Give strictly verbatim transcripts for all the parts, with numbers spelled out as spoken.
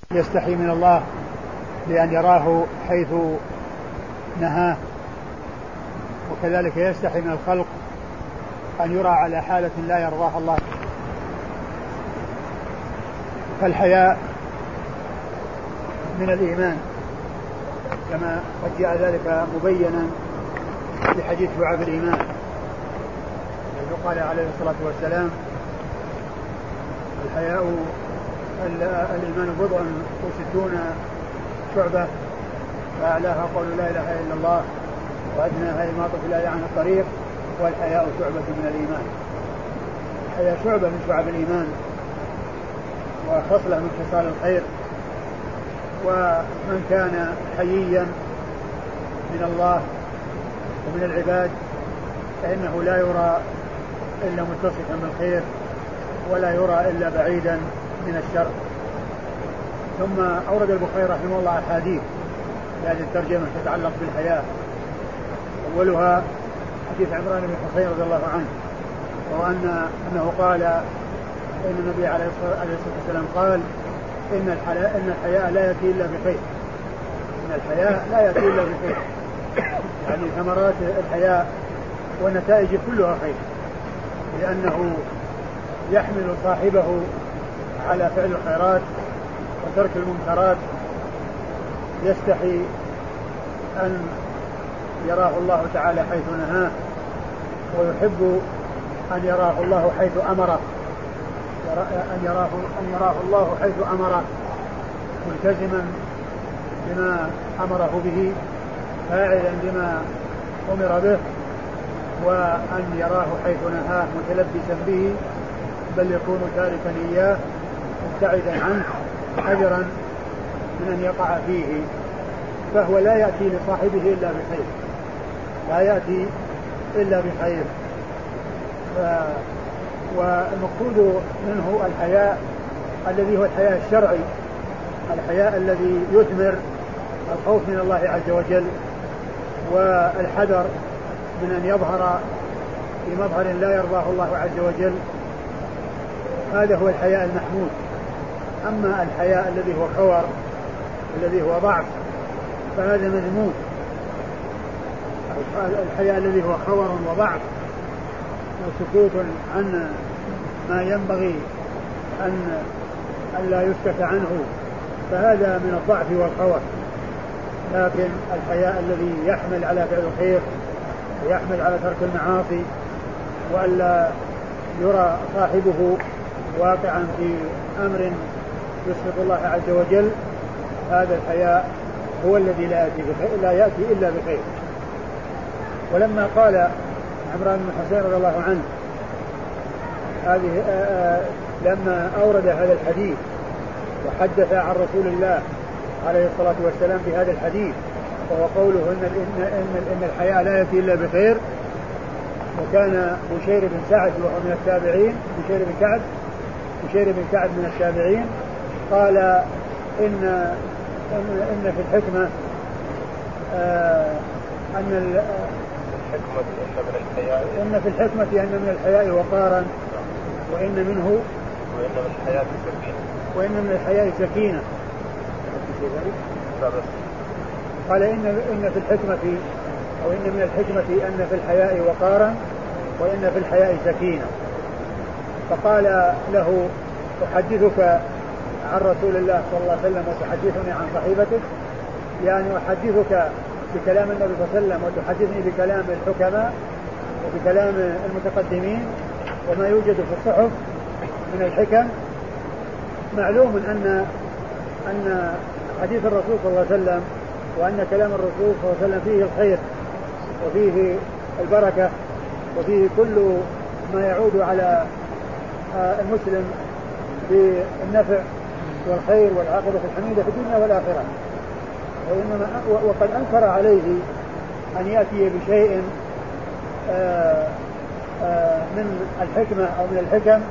يستحي من الله بأن يراه حيث نهاه، وكذلك يستحي من الخلق أن يرى على حالة لا يرضاها الله. فالحياء من الإيمان كما قد جاء ذلك مبينا في حديث شعاب الإيمان، الذي قال عليه الصلاة والسلام: الحياء الإيمان بضع وستون شعبة، فأعلاها قول لا إله إلا الله، وأدناها إماطة الأذى عن الطريق، والحياء شعبة من الإيمان. الحياء شعبة من شعب الإيمان وخصلة من خصال الخير، ومن كان حييا من الله ومن العباد فإنه لا يرى إلا متصفا بالخير ولا يرى إلا بعيدا من الشر. ثم أورد البخاري رحمه الله أحاديث هذه الترجمة تتعلق بالحياء، أولها حديث عمران بن حسين رضي الله عنه، وأن أنه قال إن النبي عليه الصلاة والسلام قال: إن الحياء إن الحياء لا يأتي إلا بخير. إن الحياء لا يأتي إلا بخير، يعني ثمرات الحياء ونتائج كلها خير، لأنه يحمل صاحبه على فعل الخيرات وترك المنكرات. يستحي أن يراه الله تعالى حيث نهاه، ويحب أن يراه الله حيث أمره، أن يراه, أن يراه الله حيث أمره ملتزما بما أمره به، فاعلا بما أمر به، وأن يراه حيث نهاه متلبسا به، بل يكون تاركا إياه مبتعدا عنه حذرا من أن يقع فيه. فهو لا يأتي لصاحبه إلا بخير، لا يأتي إلا بخير. ف... والمقصود منه الحياء الذي هو الحياء الشرعي، الحياء الذي يثمر الخوف من الله عز وجل والحذر من أن يظهر في مظهر لا يرضاه الله عز وجل. هذا هو الحياء المحمود. أما الحياء الذي هو خور، الذي هو ضعف، فهذا مذموم. الحياء الذي هو خور وضعف وسكوت عن ما ينبغي أن لا يسكت عنه، فهذا من الضعف والخور. لكن الحياء الذي يحمل على فعل الخير ويحمل على ترك المعاصي وألا يرى صاحبه واقعا في أمر يسخط الله عز وجل، هذا الحياء هو الذي لا يأتي, لا يأتي إلا بخير. ولما قال عمران بن حسين رضي الله عنه هذه آآ لما أورد هذا الحديث وحدث عن رسول الله عليه الصلاة والسلام بهذا الحديث، وهو قوله إن, إن, إن, إن الحياء لا يأتي إلا بخير، وكان بشير بن سعد وهو من التابعين، بشير بن كعب بشير بن كعب من التابعين، قال إن, إن, إن في الحكمة أن إن في الحكمة أن من الحياء وقارا، وإن منه وإن من الحياء سكينة وإن من الحياء سكينة. قال إن إن في الحكمة أو إن من الحكمة أن في الحياء وقارا وإن في الحياء سكينة. فقال له: أحدثك عن رسول الله صلى الله عليه وسلم وتحدثني عن صحيبتك؟ يعني أحدثك بكلام النبي صلى الله عليه وسلم وتحدثني بكلام الحكماء وبكلام المتقدمين وما يوجد في الصحف من الحكم. معلوم أن أن حديث الرسول صلى الله عليه وسلم وأن كلام الرسول صلى الله عليه وسلم فيه الخير وفيه البركة وفيه كل ما يعود على المسلم بالنفع والخير والعاقبة الحميدة في الدنيا والآخرة. وإنما وقد أنكر عليه أن يأتي بشيء آآ آآ من الحكمة أو من الحكم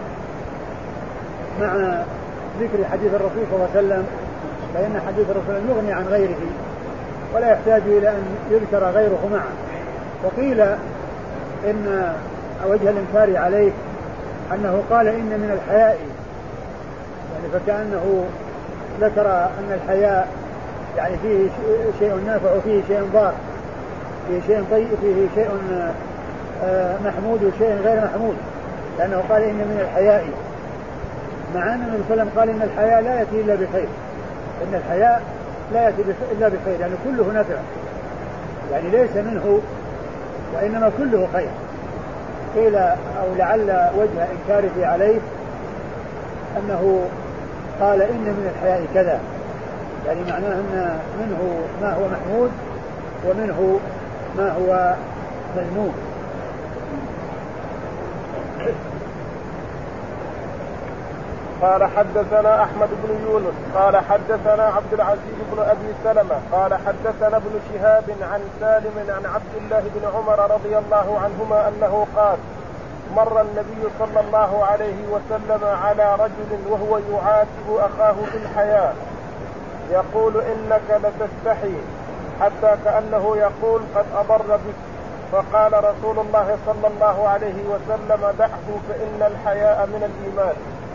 مع ذكر حديث الرسول صلى الله عليه وسلم، فإن حديث الرسول يغني عن غيره ولا يحتاج إلى أن يذكر غيره معه. وقيل إن وجه الإنكار عليه أنه قال إن من الحياء، يعني فكأنه ذكر أن الحياء يعني فيه شيء نافع وفيه شيء ضار، فيه شيء طيب، فيه شيء محمود وشيء غير محمود، لأنه قال إن من الحياء، مع أن النبي صلى الله عليه وسلم قال إن الحياء لا يأتي إلا بخير، إن الحياء لا يأتي إلا بخير، يعني كله نفع، يعني ليس منه وإنما كله خير. قيل أو لعل وجه إنكاره عليه أنه قال إن من الحياء كذا، يعني معناه أن منه ما هو محمود ومنه ما هو مذموم. قال حدثنا أحمد بن يونس قال حدثنا عبد العزيز بن أبي سلمة قال حدثنا ابن شهاب عن سالم عن عبد الله بن عمر رضي الله عنهما أنه قال مر النبي صلى الله عليه وسلم على رجل وهو يعاتب أخاه بالحياء يقول إنك لتستحي، حتى كأنه يقول قد أضر بك، فقال رسول الله صلى الله عليه وسلم دعه فإن الحياء من الإيمان.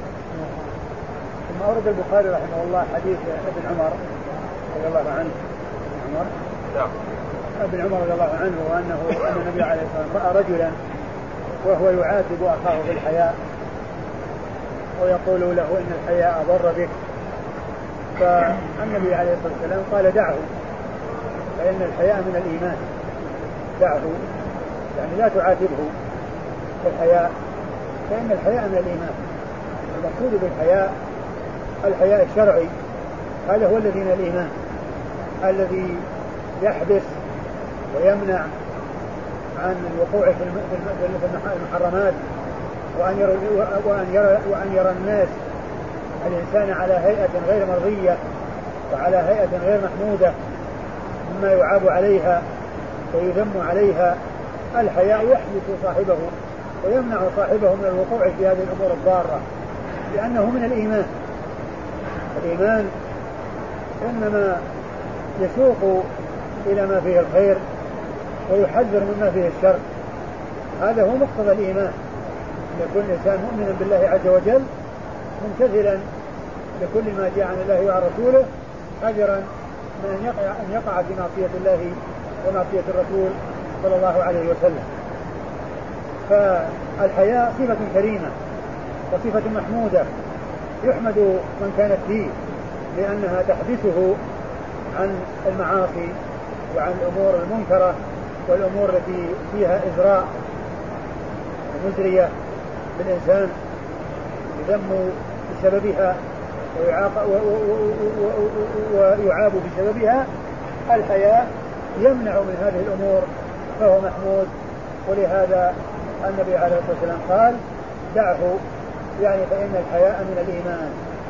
ثم أورد البخاري رحمه الله حديث ابن عمر رضي الله عنه عمر نعم ابن عمر رضي الله عنه وأنه أن النبي عليه الصلاة والسلام رأى رجلا وهو يعاتب أخاه بالحياء ويقول له إن الحياء ضر بك، فالنبي عليه الصلاة والسلام قال دعه فإن الحياء من الإيمان، دعه يعني لا تعاتبه بالحياء فإن الحياء من الإيمان. المقصود بالحياء الحياء الشرعي، هذا هو الذي من الإيمان، الذي يحبس ويمنع عن الوقوع في المحرمات، وأن يرى, وأن يرى, وأن يرى الناس الإنسان على هيئة غير مرضية وعلى هيئة غير محمودة مما يعاب عليها ويذم عليها. الحياء يحبس صاحبه ويمنع صاحبه من الوقوع في هذه الأمور الضارة، لأنه من الإيمان. الإيمان إنما يسوق إلى ما فيه الخير ويحذر مما فيه الشر، هذا هو مقتضى الإيمان، أن يكون الإنسان مؤمنا بالله عز وجل ممتثلا لكل ما جاء عن الله وعن رسوله، حذرا من أن يقع, أن يقع في معصية الله ومعصية الرسول صلى الله عليه وسلم. فالحياء صفة كريمة وصفة محمودة يحمد من كانت فيه، لأنها تحبسه عن المعاصي وعن الأمور المنكرة والأمور التي فيها إزراء مزرية بالإنسان يذم بسببها ويعاب بسببها. الحياء يمنع من هذه الأمور فهو محمود، ولهذا النبي عليه الصلاة والسلام قال دعه، يعني فإن الحياء من الإيمان.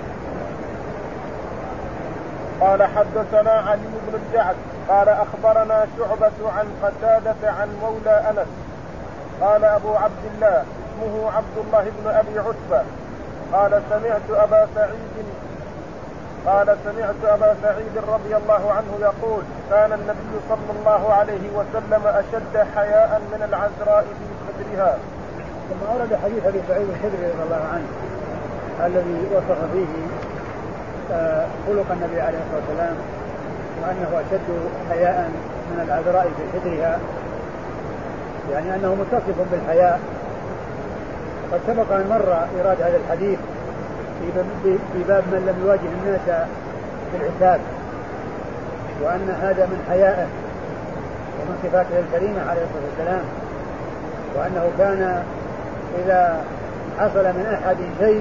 قال حدثنا علي بن الجعد قال أخبرنا شعبة عن قتادة عن مولى أنس قال أبو عبد الله اسمه عبد الله بن أبي عتبة قال سمعت أبا سعيد قال سمعت أبا سعيد رضي الله عنه يقول كان النبي صلى الله عليه وسلم أشد حياء من العذراء في خدرها. ثم أورد حديث أبي سعيد الخدري رضي الله عنه الذي وصف فيه خلق النبي عليه الصلاة والسلام وأنه أشد حياء من العذراء في خدرها، يعني أنه متصف بالحياء. قد سبق أن مر إيراد هذا الحديث في باب من لم يواجه الناس في العتاب، وأن هذا من حيائه ومن صفاته الكريمة عليه الصلاة والسلام، وأنه كان إذا حصل من أحد شيء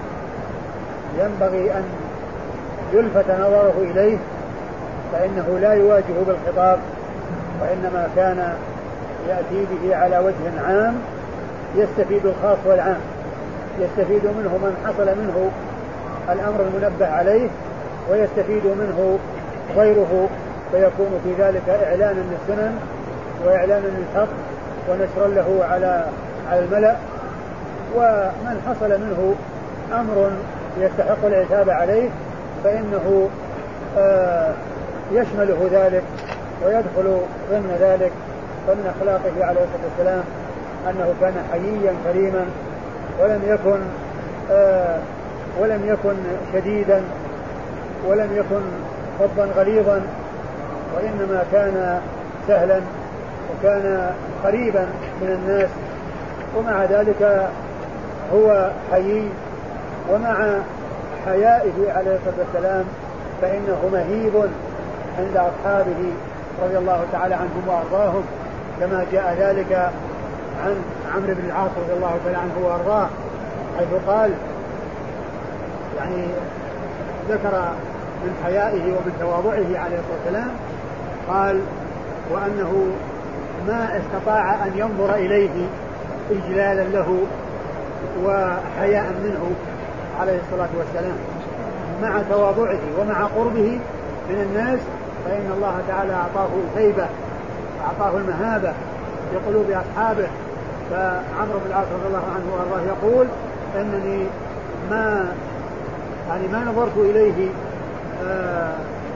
ينبغي أن يلفت نظره إليه فإنه لا يواجه بالخطاب، وإنما كان يأتي به على وجه عام يستفيد الخاص والعام، يستفيد منه من حصل منه الأمر المنبه عليه ويستفيد منه غيره، فيكون في ذلك إعلانا للسنن وإعلانا للحق ونشرا له على على الملأ. ومن حصل منه أمر يستحق العتاب عليه فإنه آه يشمله ذلك ويدخل ضمن ذلك. فمن أخلاقه عليه الصلاة والسلام أنه كان حييا كريما، ولم يكن آه ولم يكن شديدا ولم يكن فظا غليظا، وإنما كان سهلا وكان قريبا من الناس، ومع ذلك هو حيي، ومع حيائه عليه الصلاة والسلام فإنه مهيب عند أصحابه رضي الله تعالى عنهم وأرضاهم، كما جاء ذلك عن عمرو بن العاص رضي الله تعالى عنه وأرضاه حيث قال يعني ذكر من حيائه ومن تواضعه عليه الصلاة والسلام قال وأنه ما استطاع أن ينظر إليه إجلالا له وحياء منه عليه الصلاة والسلام، مع تواضعه ومع قربه من الناس، فإن الله تعالى أعطاه الهيبة، أعطاه المهابة في قلوب أصحابه. فعمرو بن العاص رضي الله عنه وأرضاه يقول أنني ما يعني ما نظرت إليه آه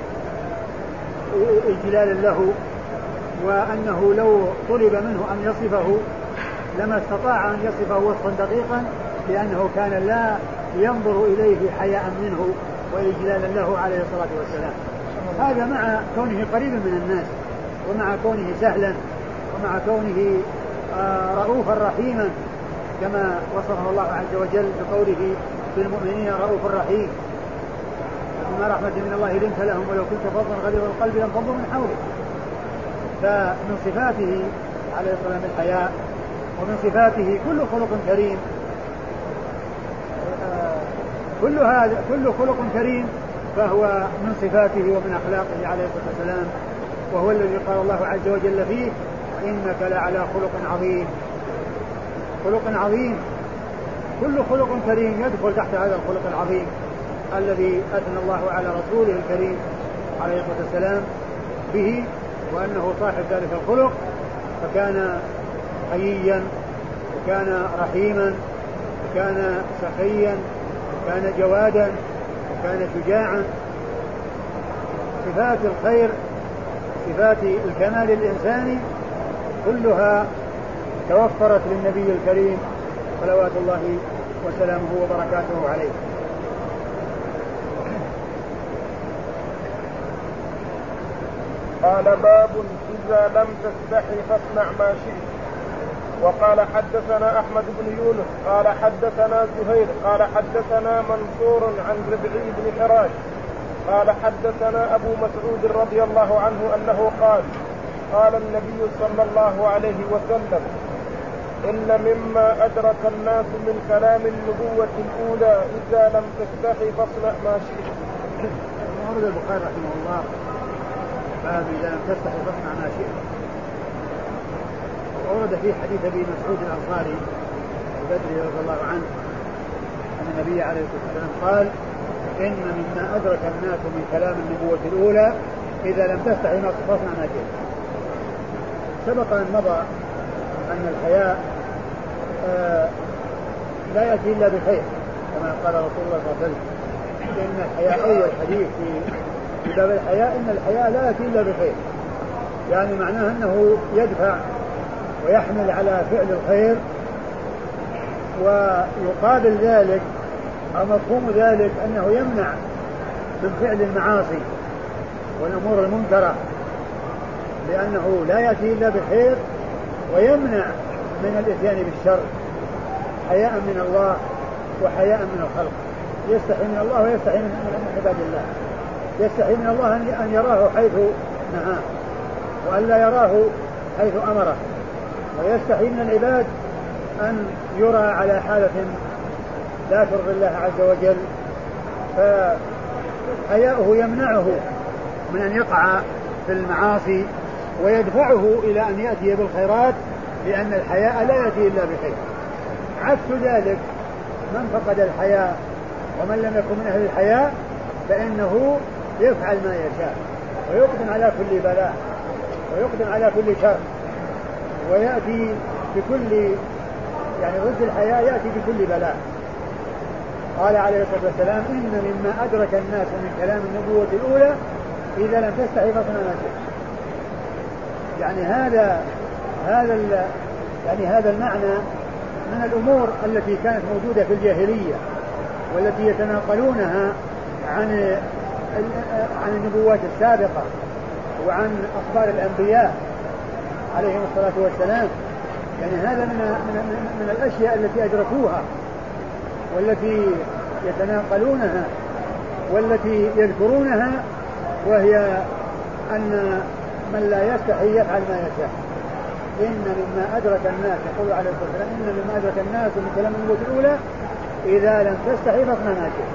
إجلالا له، وأنه لو طلب منه أن يصفه لما استطاع أن يصفه وصفا دقيقا، لأنه كان لا ينظر إليه حياء منه وإجلالا له عليه الصلاة والسلام. هذا مع كونه قريبا من الناس، ومع كونه سهلا، ومع كونه آه رؤوفا رحيما، كما وصفه الله عز وجل بقوله بالمؤمنين رؤوف رحيم، بما رحمة من الله لنت لهم ولو كنت فظا غليظ القلب لانفضوا من حولك. فمن صفاته عليه الصلاة والسلام الحياء، ومن صفاته كل خلق كريم، كل هذا كل خلق كريم فهو من صفاته ومن أخلاقه عليه الصلاة والسلام، وهو الذي قال الله عز وجل فيه إنك لعلى خلق عظيم. خلق عظيم، كل خلق كريم يدخل تحت هذا الخلق العظيم الذي أثنى الله على رسوله الكريم عليه الصلاة والسلام به، وأنه صاحب ذلك الخلق، فكان حييا وكان رحيما وكان سخيا وكان جوادا وكان شجاعا. صفات الخير، صفات الكمال الإنساني كلها توفرت للنبي الكريم صلوات الله وسلامه وبركاته عليه. قال باب إذا لم تستحي فاصنع ما شئت. وقال حدثنا أحمد بن يونس قال حدثنا زهير قال حدثنا منصور عن ربعي بن حراش قال حدثنا أبو مسعود رضي الله عنه أنه قال قال النبي صلى الله عليه وسلم إن مما أدرك الناس من كلام النبوة الأولى إذا لم تستحي فاصنع ما شئت. ورد البخاري رحمه الله باب إذا لم تستحي فاصنع ما شئت. ورد في حديث أبي مسعود الأنصاري البدري رضي الله عنه أن النبي عليه الصلاة والسلام قال إن مما أدرك الناس من كلام النبوة الأولى إذا لم تستحي فاصنع ما شئت. سبق أن مضى أن الحياء آه لا يأتي إلا بخير، كما قال رسول الله صلى الله عليه وسلم إن الحياء أول حديث في باب الحياء إن الحياء لا يأتي إلا بخير، يعني معناه أنه يدفع ويحمل على فعل الخير، ويقابل ذلك أو مفهوم ذلك أنه يمنع من فعل المعاصي والأمور المنكرة، لأنه لا يأتي إلا بخير ويمنع من الإتيان بالشر حياء من الله وحياء من الخلق. يستحي من الله ويستحي من عباد الله، يستحي من الله أن يراه حيث نهاه وأن لا يراه حيث أمره، ويستحي من العباد أن يرى على حالة لا ترضي الله عز وجل، فحياؤه يمنعه من أن يقع في المعاصي ويدفعه إلى أن يأتي بالخيرات، لأن الحياء لا يأتي إلا بخير. عكس ذلك من فقد الحياء ومن لم يكن من أهل الحياء فإنه يفعل ما يشاء ويقدم على كل بلاء ويقدم على كل شر، ويأتي بكل يعني ضد الحياء يأتي بكل بلاء. قال عليه الصلاة والسلام إن مما أدرك الناس من كلام النبوة الأولى إذا لم تستحي فاصنع ما شئت. يعني هذا هذا يعني هذا المعنى من الأمور التي كانت موجودة في الجاهلية والتي يتناقلونها عن عن النبوات السابقة وعن أخبار الأنبياء عليهم الصلاة والسلام. يعني هذا من, من, من الأشياء التي أدركوها والتي يتناقلونها والتي يذكرونها، وهي أن من لا يستحي يفعل ما يشاء. إن مما أدرك الناس، يقول عليه الصلاة والسلام، إن مما أدرك الناس من كلام النبوة الأولى إذا لم تستحي فاصنع ما شئت.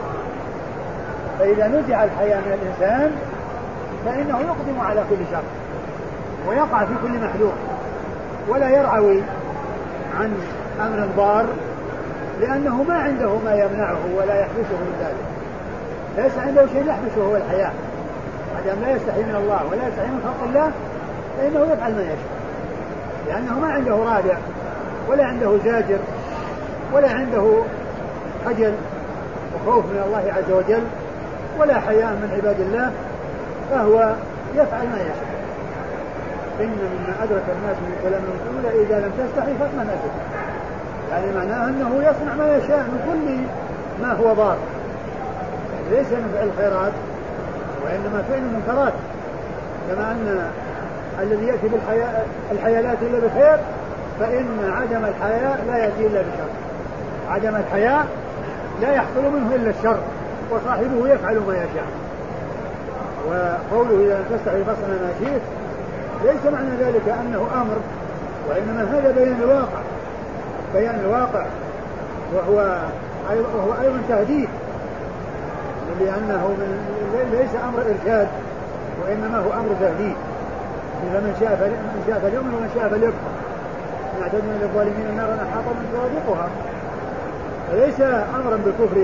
فإذا نزع الحياء من الإنسان فإنه يقدم على كل شر ويقع في كل محذور ولا يرعوي عن أمر ضار، لأنه ما عنده ما يمنعه ولا يحبسه من ذلك. ليس عنده شيء يحبسه هو الحياء، ما دام لا يستحي من الله ولا يستحي من خلق الله فإنه يفعل ما يشاء، لأنه ما عنده رادع ولا عنده زاجر ولا عنده خجل وخوف من الله عز وجل ولا حياء من عباد الله، فهو يفعل ما يشاء. إن مما أدرك الناس من كلام الرسول إذا لم تستحي فاصنع ما شئت، يعني معناه أنه يصنع ما يشاء من كل ما هو ضار، ليس من فعل الخيرات وإنما فعل المنكرات. كما أن الذي يأتي بالحيالات إلا بخير، فإن عدم الحياء لا يأتي إلا بشر. عدم الحياء لا يحصل منه إلا الشر، وصاحبه يفعل ما يشاء. وقوله إذا لم تستحي فاصنع ما شئت ليس معنى ذلك أنه أمر، وإنما هذا بيان الواقع، بيان الواقع، وهو وهو أيضا تهديد، لأنه من ليس أمر إرشاد وإنما هو أمر تهديد. إذا من شاء من شاء فليؤمن ومن شاء فليكفر، إن أعتدنا للظالمين نارا أحاط بهم سرادقها. فليس أمرا بالكفر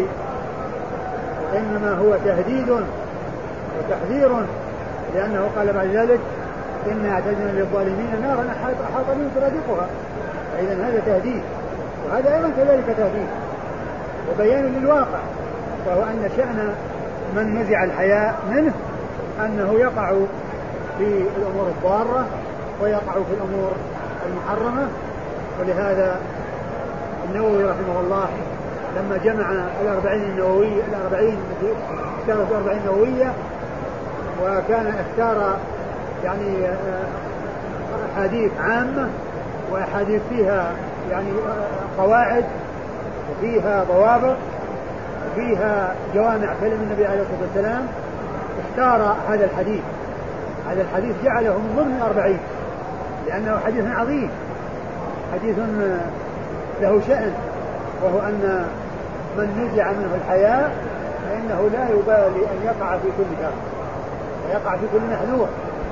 وإنما هو تهديد وتحذير، لأنه قال بعد ذلك إن أعتدنا للظالمين نارا أحاط بهم سرادقها. فإذا هذا تهديد، وهذا أيضا كذلك تهديد وبيان للواقع، وهو أن شأن من نزع الحياء منه أنه يقع في الأمور الضارة ويقع في الأمور المحرمة. ولهذا النووي رحمه الله لما جمع الأربعين النووية الأربعين اختار الأربعين النووية، وكان اختار يعني أحاديث عامة وأحاديث فيها يعني قواعد وفيها ضوابط وفيها جوامع كلم النبي عليه الصلاة والسلام، اختار هذا الحديث. هذا الحديث جعله من ضمن الأربعين لأنه حديث عظيم، حديث له شأن، وهو أن من نزع منه الحياء فإنه لا يبالي أن يقع في كل شر ويقع في كل محذور.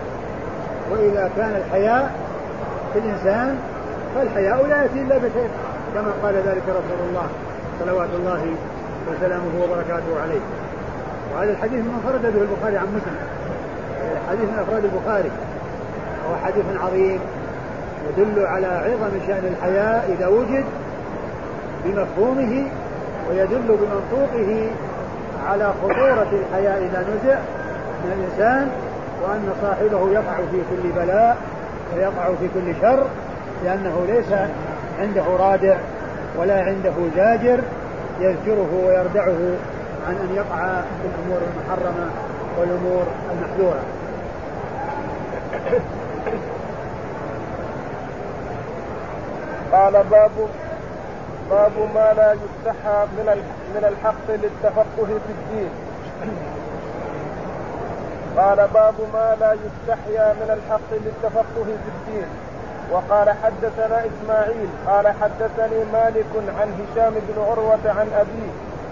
وإذا كان الحياء في الإنسان فالحياء لا يأتي إلا بخير، كما قال ذلك رسول الله صلوات الله وسلامه وبركاته عليه. وهذا الحديث من فرد به البخاري عن مسلم، حديث من أفراد البخاري، وهو حديث عظيم يدل على عظم شأن الحياء إذا وجد بمفهومه، ويدل بمنطوقه على خطورة الحياء إذا نزع من الإنسان، وأن صاحبه يقع في كل بلاء ويقع في كل شر، لأنه ليس عنده رادع ولا عنده زاجر يزجره ويردعه عن أن يقع في الأمور المحرمة والأمور المحذورة. قال باب باب ما لا يستحى من من الحق للتفقه في الدين. قال باب ما لا يستحيا من الحق للتفقه في الدين. وقال حدثنا إسماعيل قال حدثني مالك عن هشام بن عروة عن أبيه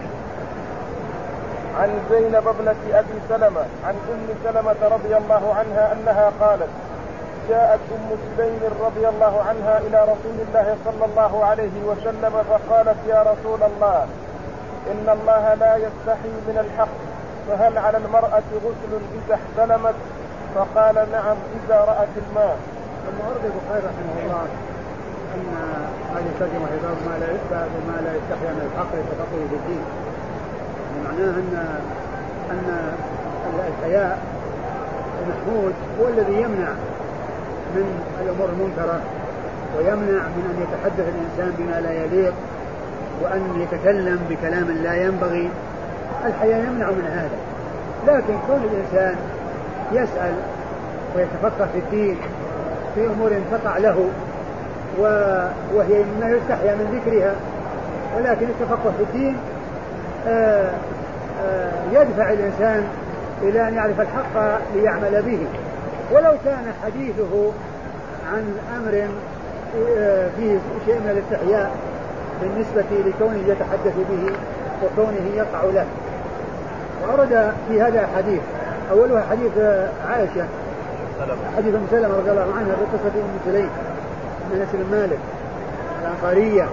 عن زينب ابنة أبي سلمة عن أم سلمة رضي الله عنها أنها قالت: جاءت أم سليم رضي الله عنها إلى رسول الله صلى الله عليه وسلم فقالت: يا رسول الله، إن الله لا يستحي من الحق، فهل على المرأة غسل إذا احتلمت؟ فقال: نعم إذا رأت الماء. ثم ورد البخاري رحمه الله أن هذه الترجمة هي باب ما لا باب ما لا يستحي من الحق للتفقه في الدين. معناه أن أن الحياء المحمود هو الذي يمنع من الأمور المنكرة، ويمنع من أن يتحدث الإنسان بما لا يليق، وأن يتكلم بكلام لا ينبغي. الحياء يمنع من هذا، لكن كون الإنسان يسأل ويتفقه في الدين في أمور تقع له وهي مما يستحيا من ذكرها، ولكن التفقه في الدين آآ آآ يدفع الإنسان إلى أن يعرف الحق ليعمل به، ولو كان حديثه عن أمر فيه شيء من الاستحياء بالنسبة لكونه يتحدث به وكونه يقع له. وأورد في هذا حديث، أولها حديث عائشة حديث أم سلمة رضي الله عنها بقصة أم سليم من أنس بن مالك الأنصارية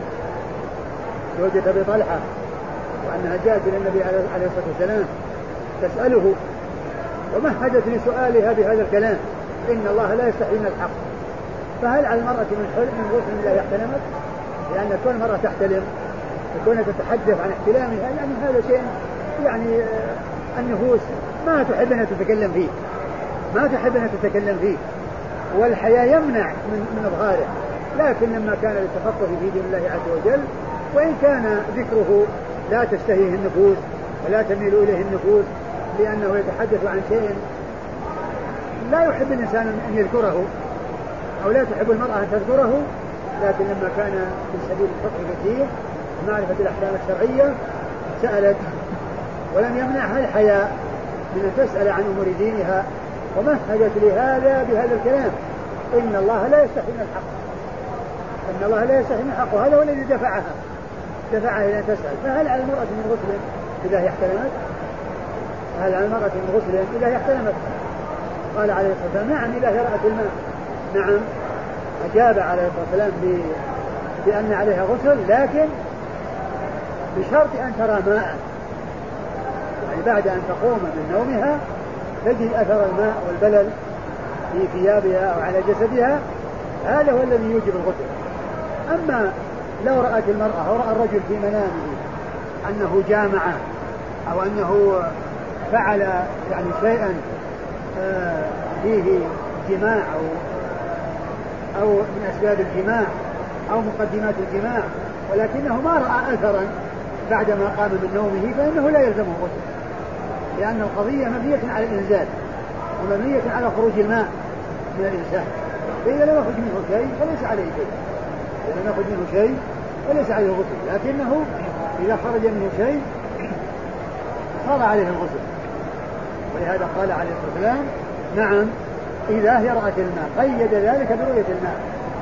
زوجة أبي طلحة، وأنها جاءت إلى النبي عليه الصلاة والسلام تسأله ومهدت لسؤالها بهذا الكلام: إن الله لا يستحي من الحق، فهل على المرأة من حلم من غسل لا يحتلمت؟ لأن كل مرة تحتلم تكون تتحدث عن احتلامها، يعني هذا شيء يعني النفوس ما تحب أن تتكلم فيه ما تحب أن تتكلم فيه والحياة يمنع من, من إظهاره. لكن لما كان للتفقه في دين الله عز وجل، وإن كان ذكره لا تشتهيه النفوس ولا تميل إليه النفوس لأنه يتحدث عن شيء لا يحب الإنسان أن يذكره أو لا تحب المرأة أن تذكره، لكن لما كان في سبيل الفقه كثير معرفة الأحكام الشرعية سألت، ولم يمنعها الحياء من أن تسأل عن أمور دينها، ومهدت لهذا بهذا الكلام: إن الله لا يستحي من الحق إن الله لا يستحي من الحق. وهذا هو الذي دفعها دفعها إلى أن تسأل: فهل على المرأة من غسل إذا هي احتلمت؟ هل على المرأة من غسل إذا هي احتلمت؟ قال عليه الصلاة والسلام: نعم إذا هي رأت الماء. نعم. أجاب عليه الصلاة والسلام بأن عليها غسل، لكن بشرط أن ترى ماء، يعني بعد أن تقوم من نومها تجد أثر الماء والبلل في ثيابها أو على جسدها، هذا هو الذي يوجب الغسل. أما لو رأت المرأة أو رأى الرجل في منامه أنه جامع أو أنه فعل يعني شيئا فيه جماع أو أو من أسباب الجماع أو مقدمات الجماع، ولكنه ما رأى أثرا بعدما قام من نومه، فإنه لا يلزمه غسل، لأن القضية مبنية على الإنزال ومبنية على خروج الماء من الإنسان، فإذا لم يخرج منه شيء فليس عليه شيء إذا لم يخرج منه شيء فليس عليه غسل، لكنه إذا خرج منه شيء صار عليه الغسل. ولهذا قال عليه الصلاة والسلام: نعم إذا هي رأت الماء، قيد ذلك برؤية الماء،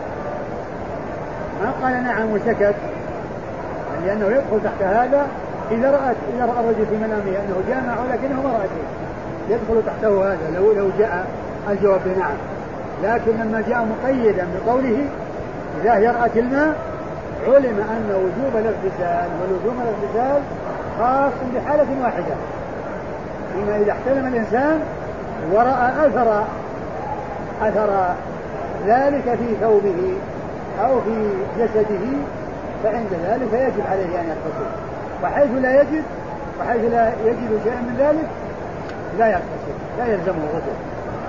ما قال نعم وسكت، لأنه يدخل تحت هذا إذا رأت إذا رأى الرجل في منامه أنه جامع ولكنه ما رأى شيء، يدخل تحته هذا لو لو جاء الجواب بنعم. لكن لما جاء مقيدا بقوله إذا هي رأت الماء، علم أن وجوب الاغتسال ولزوم الاغتسال خاص بحالة واحدة، فيما إذا احتلم الإنسان ورأى أثر أثر ذلك في ثوبه أو في جسده، فعند ذلك يجب عليه أن يغتسل، وحيث لا يجد وحيث لا يجد شيئا من ذلك لا يغتسل، لا يلزمه غسل.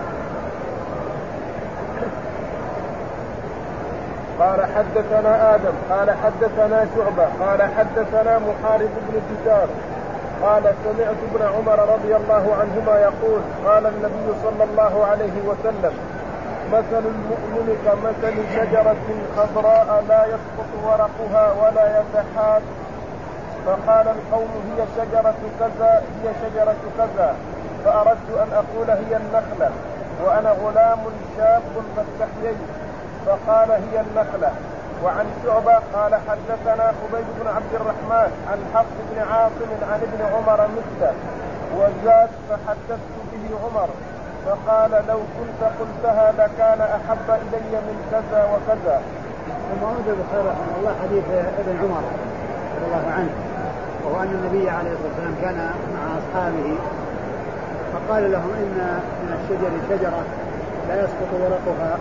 قال حدثنا آدم قال حدثنا شعبة قال حدثنا محارب بن كتاب قال سمعت ابن عمر رضي الله عنهما يقول: قال النبي صلى الله عليه وسلم: مثل المؤمن كمثل شجرة خضراء لا يسقط ورقها ولا يتحات. فقال القوم: هي شجرة كذا هي شجرة كذا، فأردت أن أقول هي النخلة، وأنا غلام شاب فاستحييت، فقال هي النخلة. وعن شعبة قال حدثنا عبيد بن عبد الرحمن عن حفص بن عاصم عن ابن عمر مثله، وزاد: فحدثت به عمر فقال: لو كنت قلتها لكان أحب إلي من كذا وكذا. ثم ورد البخاري رحمه الله حديث ابن عمر رضي الله عنه، وهو أن النبي عليه الصلاة والسلام كان مع أصحابه فقال لهم: إن من الشجر شجرة لا يسقط ورقها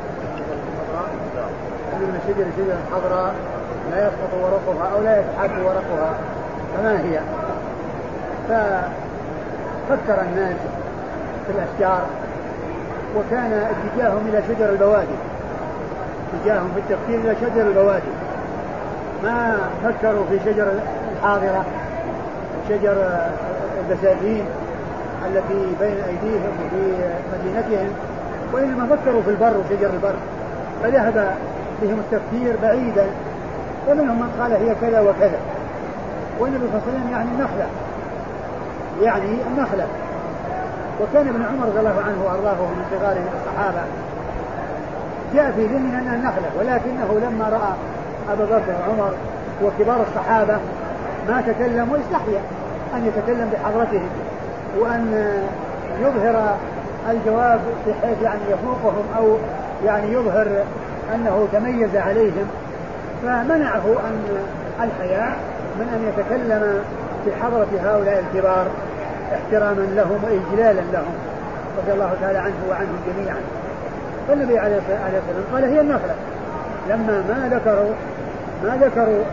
إن من الشجر شجرة خضراء لا يسقط ورقها أو لا يتحات ورقها، فما هي؟ ففكر الناس في الأشجار، وكان اتجاههم إلى شجر البوادي، اتجاههم في التفكير إلى شجر البوادي، ما فكروا في شجر الحاضرة شجر البساتين التي بين أيديهم وفي مدينتهم، وإنما فكروا في البر وشجر البر، فذهب بهم التفكير بعيدا، ومنهم من قال هي كذا وكذا. والنبي صلى الله عليه وسلم يعني النخلة، يعني النخلة. وكان ابن عمر رضي الله عنه وأرضاه من صغار الصحابة جاء في ذهنه أنها النخلة، ولكنه لما رأى أبا بكر وعمر وكبار الصحابة ما تكلم، واستحيا أن يتكلم بحضرتهم وأن يظهر الجواب بحيث يعني يفوقهم أو يعني يظهر أنه تميز عليهم، فمنعه أن الحياء من أن يتكلم بحضرة هؤلاء الكبار احتراما لهم وإجلالا لهم رضي الله تعالى عنه وعنهم جميعا. فالنبي عليه الصلاة والسلام قال هي النخلة، لما ما ذكروا ما ذكروا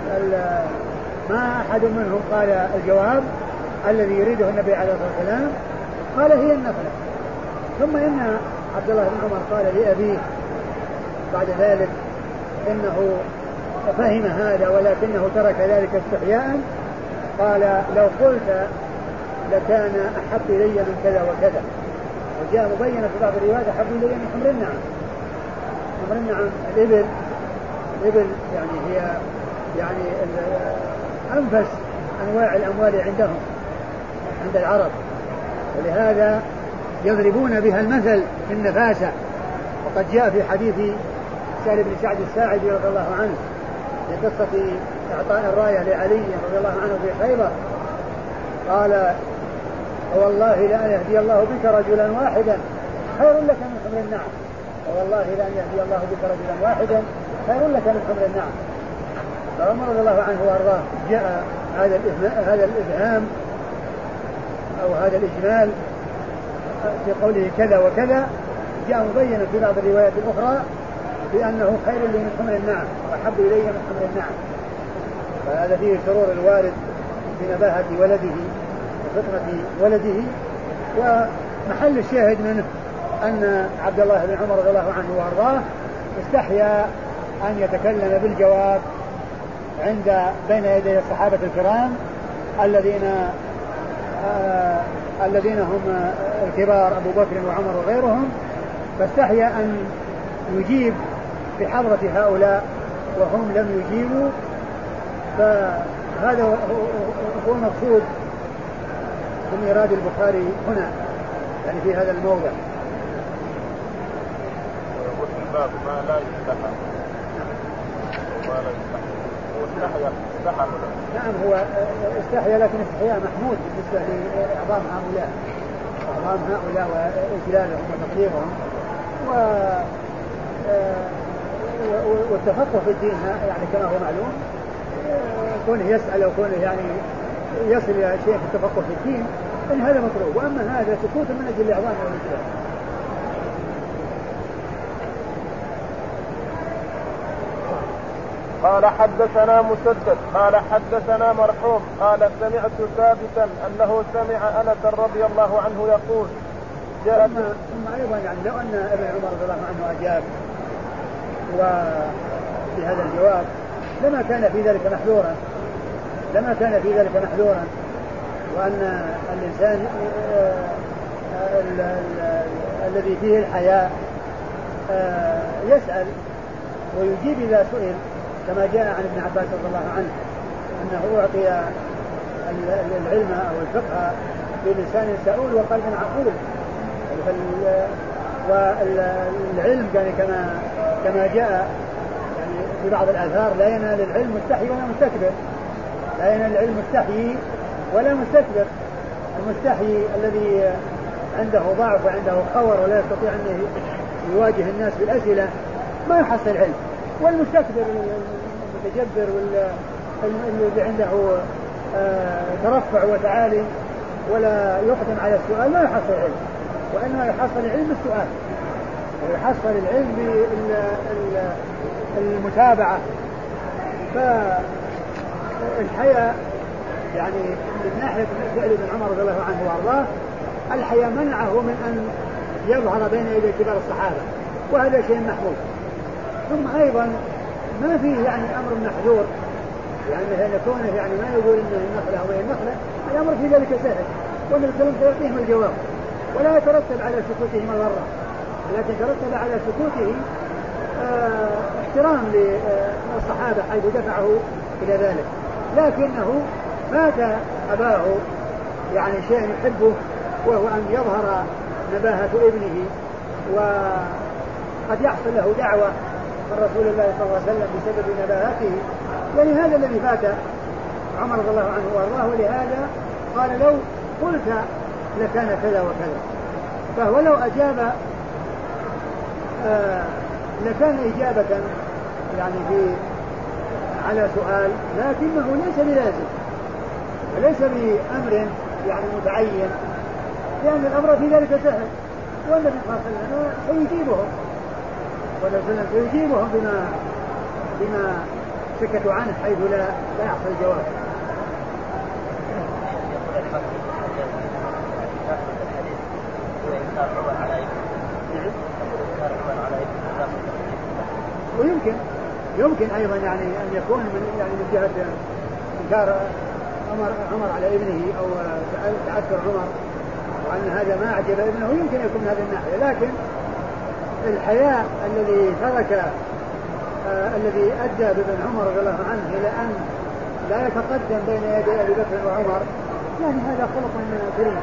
ما أحد منهم قال الجواب الذي يريده النبي عليه الصلاة والسلام، قال هي النخلة. ثم إن عبد الله بن عمر قال لأبيه بعد ذلك إنه فهم هذا ولكنه ترك ذلك استحياء، قال لو قلت لكان أحب إلي من كذا وكذا. وجاء مبينا في بعض الروايات أحب إلي من حمر النعم. حمر النعم الإبل، الإبل يعني هي يعني أنفس أنواع الأموال عندهم عند العرب، ولهذا يضربون بها المثل في النفاسة. وقد جاء في حديث سهل بن سعد الساعدي رضي الله عنه في قصة إعطاء الراية لعلي رضي الله عنه في خيبر، قال والله لأن يهدي الله بك رجلا واحدا خير لك من حمر النعم، والله لأن يهدي الله بك رجلا واحدا خير لك من حمر النعم. فعمر رضي الله عنه وارضاه جاء هذا هذا الإبهام أو هذا الإجمال في قوله كذا وكذا، جاء مبينا في بعض الروايات الأخرى بأنه خير لي من حمر النعم وأحب إلي من حمر النعم. فهذا فيه سرور الوالد بنباهة ولده وفطنة ولده. ومحل الشاهد منه أن عبد الله بن عمر رضي الله عنه وارضاه استحيا أن يتكلم بالجواب عند بين يدي الصحابة الكرام الذين آه الذين هم الكبار أبو بكر وعمر وغيرهم، فاستحيا أن يجيب بحضرة هؤلاء وهم لم يجيبوا. فهذا هو المقصود من إيراد البخاري هنا يعني في هذا الموضع. الباب ما لا يستحى وما لا يستحى واستحيا استحى نعم هو استحيا، لكن استحياء محمود بالنسبة لأعظام هؤلاء أعظام هؤلاء وإجلالهم وتقديرهم و والتفقه في الدين يعني كما هو معلوم، كونه يسأل أو كونه يعني يصل إلى شيء في التفقه في الدين إن هذا مطلوب، وأما هذا سكوت من أجل الإعظام والإجلال. قال حدثنا مسدد قال حدثنا مرحوم قال سمعت ثابتا أنه سمع أنس رضي الله عنه يقول جاء ثم أيضا يعني لو أن ابن عمر رضي الله عنه أجاب وفي هذا الجواب لما كان في ذلك محذورا لما كان في ذلك محذورا وأن الإنسان الذي فيه الحياء يسأل ويجيب إذا سئل، كما جاء عن ابن عباس رضي الله عنه أنه أعطي العلم أو الفقه بلسان سؤول وقلب عقول، والعلم يعني كما كما جاء يعني في بعض الآثار لا ينال العلم مستحي ولا مستكبر، لا ينال العلم مستحي ولا مستكبر. المستحي الذي عنده ضعف وعنده خور ولا يستطيع أن يواجه الناس بالأسئلة ما يحصل علم، والمستكبر المتجبر والذي عنده ترفع وتعالي ولا يقدم على السؤال ما يحصل علم، وإنما يحصل العلم بالسؤال ويحصل العلم بالمتابعة. فالحياء يعني من ناحية فعل ابن عمر رضي الله عنه وارضاه الحياء منعه من أن يظهر بين يدي كبار الصحابة، وهذا شيء محمود. ثم أيضا ما فيه يعني أمر محذور، يعني كونه يعني ما يقول إن النخلة وما النخلة، الأمر في ذلك سهل، والنبي صلى الله عليه وسلم سيعطيهم الجواب ولا يترتب على سكوته مرة، لكن ترتب على سكوته اه احترام للصحابة حيث دفعه إلى ذلك، لكنه مات أباه يعني شيء يحبه وهو أن يظهر نباهة ابنه، وقد يحصل له دعوة من رسول الله صلى الله عليه وسلم بسبب نباهته، يعني هذا الذي فات عمر رضي الله عنه وارضاه، ولهذا قال لو قلت لكان كذا وكذا، فهو لو أجاب آه لكان إجابة يعني في على سؤال، لكنه ليس بلازم وليس بأمر يعني متعين، لأن الأمر في ذلك سهل، والنبي صلى الله عليه وسلم سيجيبهم والنبي صلى الله عليه وسلم سيجيبهم بما بما سكتوا عنه حيث لا لا يحصل الجواب. ويمكن يمكن أيضا يعني أن يكون من يعني من جهة إنكار عمر عمر على ابنه أو تعثر عمر وأن هذا ما أعجب ابنه، يمكن يكون من هذه الناحية، لكن الحياء الذي ترك آه الذي أدى بابن عمر رضي الله عنه إلى أن لا يتقدم بين يدي أبي بكر وعمر، يعني هذا خلق من كريم.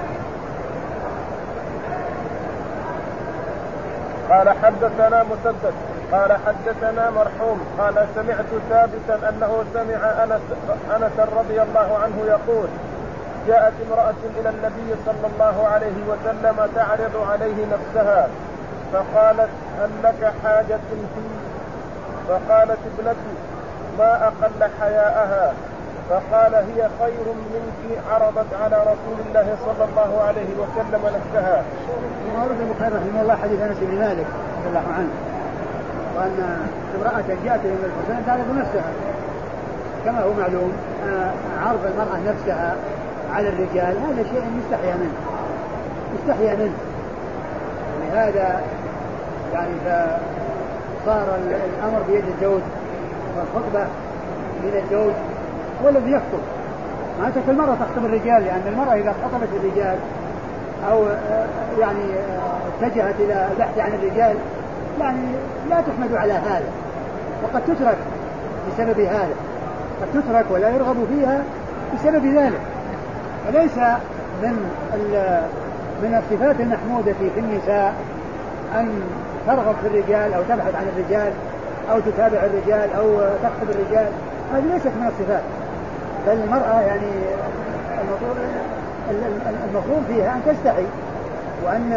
قال حدثنا مسدد قال حدثنا مرحوم قال سمعت ثابتا أنه سمع أنس, أنس رضي الله عنه يقول جاءت امرأة إلى النبي صلى الله عليه وسلم تعرض عليه نفسها فقالت هل لك حاجة فيه؟ فقالت ابنتي ما أقل حياءها، فقال هي خير منك عرضت على رسول الله صلى الله عليه وسلم نفسها. ورد البخاري رحمه الله حديث أنس بن مالك رضي الله عنه وأن امرأة جاءت إلى النبي صلى الله عليه وسلم تعرض نفسها، كما هو معلوم عرض المرأة نفسها على الرجال هذا شيء يستحيا منه يستحيا منه ولهذا يعني فصار الأمر بيد الزوج والخطبة من الزوج هو الذي يخطب، ما تكفي المرأة تخطب الرجال، لأن المرأة إذا خطبت الرجال أو يعني اتجهت إلى البحث عن الرجال يعني لا تحمد على هذا، وقد تترك بسبب هذا، قد تترك ولا يرغب فيها بسبب ذلك. فليس من من الصفات المحمودة في النساء أن ترغب في الرجال أو تبحث عن الرجال أو تتابع الرجال أو تخطب الرجال، هذه ليست من الصفات، بل المرأة يعني المفروض فيها أن تستحي وأن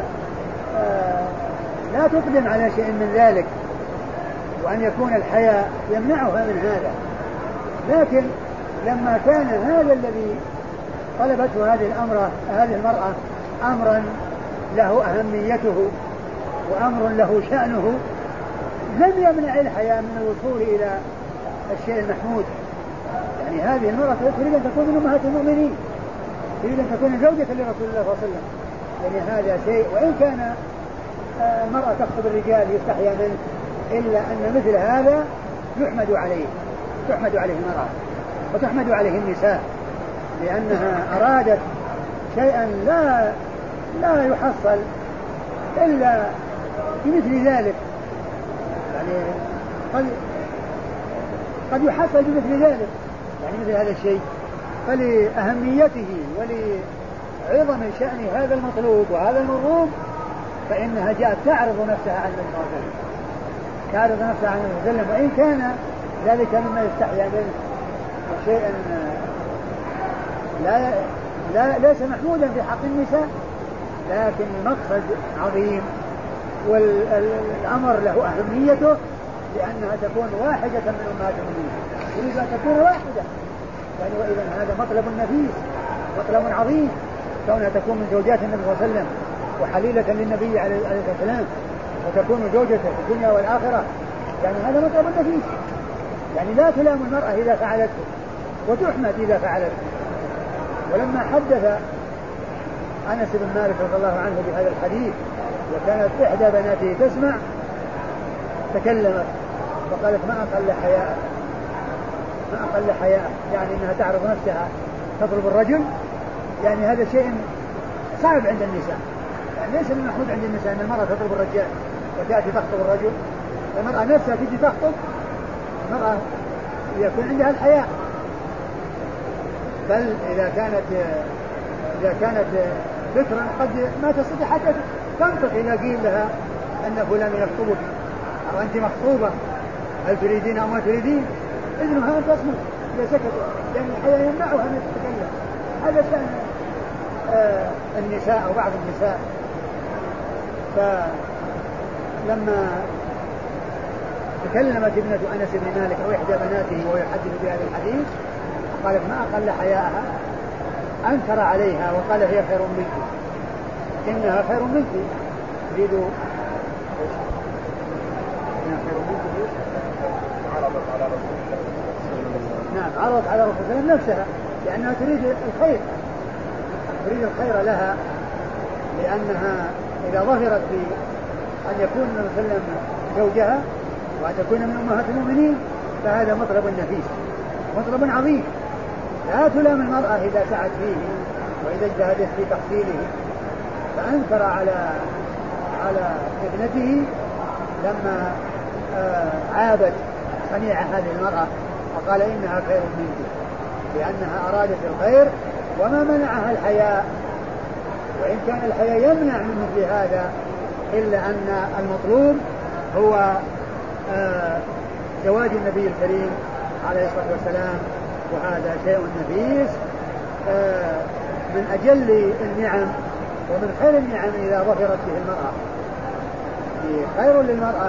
لا تقدم على شيء من ذلك، وأن يكون الحياء يمنعها من هذا. لكن لما كان هذا الذي طلبته هذه الأمر هذه المرأة أمرا له أهميته وأمر له شأنه لم يمنع الحياء من الوصول إلى الشيء المحمود. يعني هذه المرأة تريد أن تكون من أمهات المؤمنين، تريد أن تكون زوجة لرسول الله صلى الله عليه وسلم، يعني هذا شيء، وإن كان المرأة تخطب الرجال يستحيا منه إلا أن مثل هذا يحمد عليه تحمد عليه المرأة وتحمد عليه النساء، لأنها أرادت شيئا لا لا يحصل إلا بمثل ذلك، يعني قد قد يحصل بمثل ذلك، يعني مثل هذا الشيء، فلأهميته ولعظم شأن هذا المطلوب وهذا المرغوب فإنها جاءت تعرض نفسها عن النبي صلى الله عليه وسلم تعرض نفسها عن النبي صلى الله عليه وسلم، وإن كان ذلك مما يستحيا منه شيئا لا لا ليس محمودا في حق النساء، لكن المقصد عظيم والأمر له أهميته، لأنها تكون واحدة من أمهات المؤمنين، يريد أن تكون واحدة، يعني وإذا هذا مطلب نفيس مطلب عظيم، كونها تكون من زوجات النبي صلى الله عليه وسلم وحليلة للنبي عليه الصلاة والسلام وتكون زوجته في الدنيا والآخرة، يعني هذا مطلب نفيس، يعني لا تلام المرأة إذا فعلته وتحمد إذا فعلته. ولما حدث أنس بن مالك رضي الله عنه بهذا الحديث وكانت إحدى بناته تسمع تكلمت فقالت ما أقل حياء ما أقل حياء يعني أنها تعرض نفسها تطلب الرجل، يعني هذا شيء صعب عند النساء، يعني ليس من المحمود عند النساء أن المرأة تضرب الرجال وتأتي تخطب الرجل. المرأة نفسها تجي تخطب، المرأة يكون عندها الحياء، بل إذا كانت إذا كانت بكرا قد ما تستطيع حتى تنطق إذا قيل لها أن فلان يخطبك أو أنت مخطوبة، هل تريدين أو ما تريدين؟ إذنها أن تصمت إذا سكتت، لأن الحياء يمنعها أن تتكلم. هذا شأن آه النساء أو بعض النساء. فلما تكلمت ابنة أنس بن مالك أو إحدى بناته وهو يحدث بهذا الحديث قالت ما أقل حياءها، أنكر عليها وقال هي خير منك، إنها خير منك. تريد عرضت على رسول الله. نعم عرضت على رسول الله نفسها لأنها تريد الخير، تريد الخير لها، لأنها إذا ظهرت في أن يكون النبي صلى الله عليه وسلم زوجها وأن تكون من أمهات المؤمنين فهذا مطلب نفيس، مطلب عظيم لا تلام المرأة إذا سعت فيه وإذا اجتهدت في تحصيله. فأنكر على على ابنته لما آه عابت صنيع هذه المرأة وقال إنها خير منك، لأنها أرادت الخير وما منعها الحياء، وإن كان الحياء يمنع من مثل هذا إلا أن المطلوب هو آه زواج النبي الكريم عليه الصلاة والسلام، وهذا شيء نفيس آه من أجل النعم ومن خير النعم إذا ظهرت به المرأة. خير للمرأة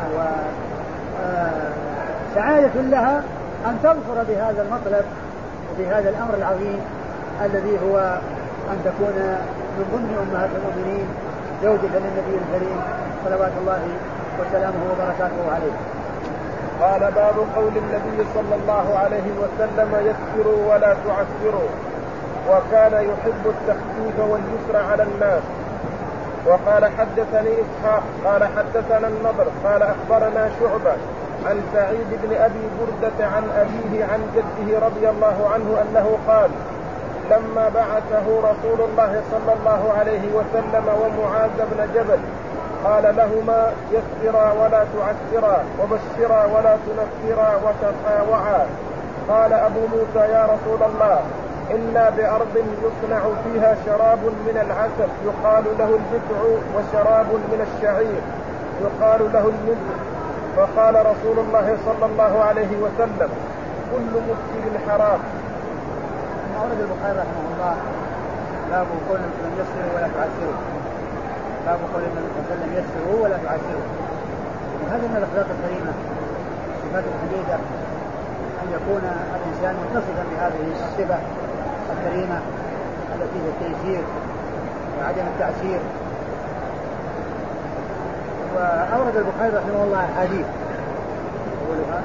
وسعادة لها أن تظفر بهذا المطلب وبهذا الأمر العظيم الذي هو أن تكون من ضمن أمهات المؤمنين زوجة للنبي الكريم صلوات الله وسلامه وبركاته عليه. قال باب قول النبي صلى الله عليه وسلم يسروا ولا تعسروا، وكان يحب التخفيف واليسر على الناس. وقال حدثني إسحاق قال حدثنا النضر قال أخبرنا شعبة عن سعيد بن أبي بردة عن أبيه عن جده رضي الله عنه أنه قال لما بعثه رسول الله صلى الله عليه وسلم ومعاذ بن جبل قال لهما يسرا ولا تعسرا وبشرا ولا تنفرا وتطاوعا. قال أبو موسى يا رسول الله إنا بأرض يصنع فيها شراب من العسل يقال له البتع وشراب من الشعير يقال له المزر. فقال رسول الله صلى الله عليه وسلم كل مسكر حرام. أورد البخاري رحمه الله باب قول النبي يسروا ولا تعسروا، باب قول النبي صلى الله عليه وسلم يسروا ولا تعسروا. وهذه من الأخلاق الكريمة صفات الحديدة أن يكون الإنسان متصفا بهذه الصفة الكريمة التي هي التيسير وعدم التعسير. وأورد البخاري رحمه الله حديث أولها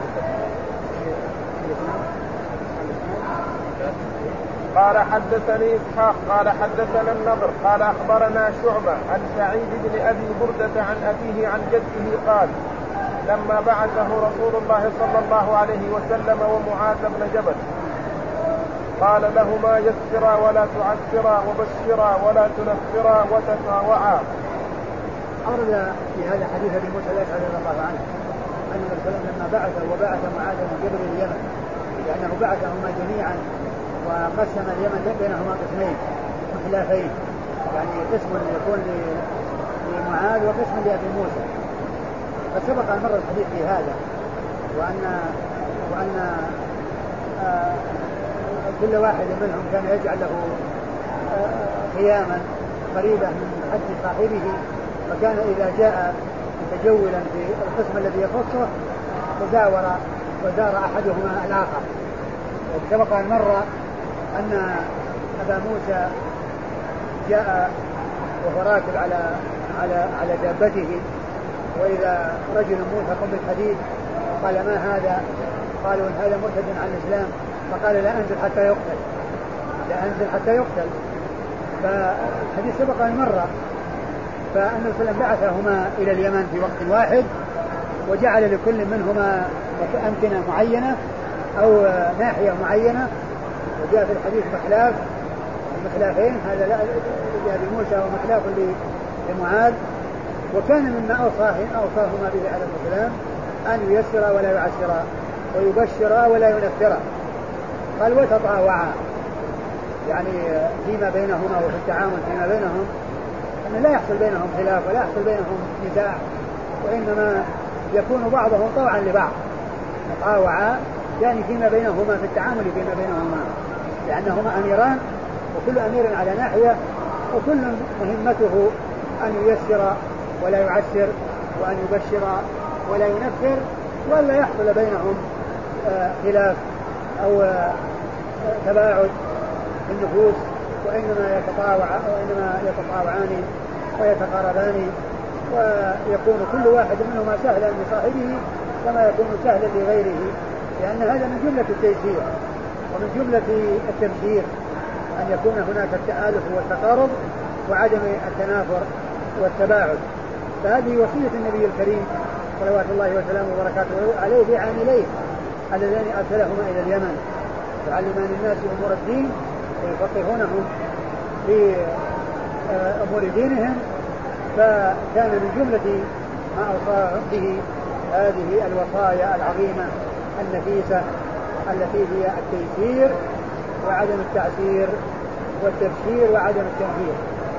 قال حدثني إسحاق قال حدثنا النضر قال أخبرنا شعبة عن سعيد بن أبي بردة عن أبيه عن جده قال لما بعثه رسول الله صلى الله عليه وسلم ومعاذ بن جبل قال لهما يسرا ولا تعسرا وبشرا ولا تنفرا وتطاوعا. أورد في هذا حديث ابي موسى الأشعري رضي الله عنه أن النبي صلى الله عليه وسلم لما بعثه وبعث معاذ بن جبل اليمن لأنه بعثهما جميعا وقسم اليمن بينهما قسمين خلافين، يعني قسم يكون لمعاذ وقسم لأبي موسى. فسبق أن مر الحديث في هذا وأن وأن آه كل واحد منهم كان يجعل له آه خياما قريبة من حد صاحبه، فكان إذا جاء متجولا في القسم الذي يخصه تزاور وزار أحدهما الآخر. وسبق أن مر أن أبا موسى جاء وهو راكب على على على دابته وإذا رجل موثق بالحديد قال ما هذا؟ قالوا إن هذا مرتد عن الإسلام، فقال لا أنزل حتى يقتل، لا أنزل حتى يقتل. فالحديث سبق أن مر. فالنبي صلى الله عليه وسلم بعثهما إلى اليمن في وقت واحد وجعل لكل منهما أمكنة معينة أو ناحية معينة. وجاء في الحديث بخلاف مخلافين، هذا لأبي موسى ومخلاف لمعاذ. وكان مما أوصاه أوصاهما به عليه الصلاة والسلام أن ييسر ولا يعسر ويبشر ولا ينفر. قال وتطاوعا، يعني فيما بينهما وفي التعامل فيما بينهم أن لا يحصل بينهم خلاف ولا يحصل بينهم نزاع، وإنما يكون بعضهم طوعا لبعض. تطاوعا يعني فيما بينهما في التعامل فيما بينهما، لأنهما أميران وكل أمير على ناحية، وكل مهمته أن ييسر ولا يعسر وأن يبشر ولا ينفر، ولا يحصل بينهم خلاف أو تباعد في النفوس، وإنما يتطاوع وإنما يتطاوعان ويتقاربان، ويكون كل واحد منهما سهلا لصاحبه كما يكون سهلا لغيره، لأن هذا من جملة التيسير ومن جملة التبشير أن يكون هناك التآلف والتقارب وعدم التنافر والتباعد. فهذه وصية النبي الكريم صلوات الله وسلامه وبركاته عليه بعاملين اللذين أرسلهما إلى اليمن يعلمان الناس أمور الدين ويفقهونهم في أمور دينهم. فكان من جملة ما أوصى به هذه الوصايا العظيمة النفيسة التي هي التيسير وعدم التعسير والتبشير وعدم التنفير.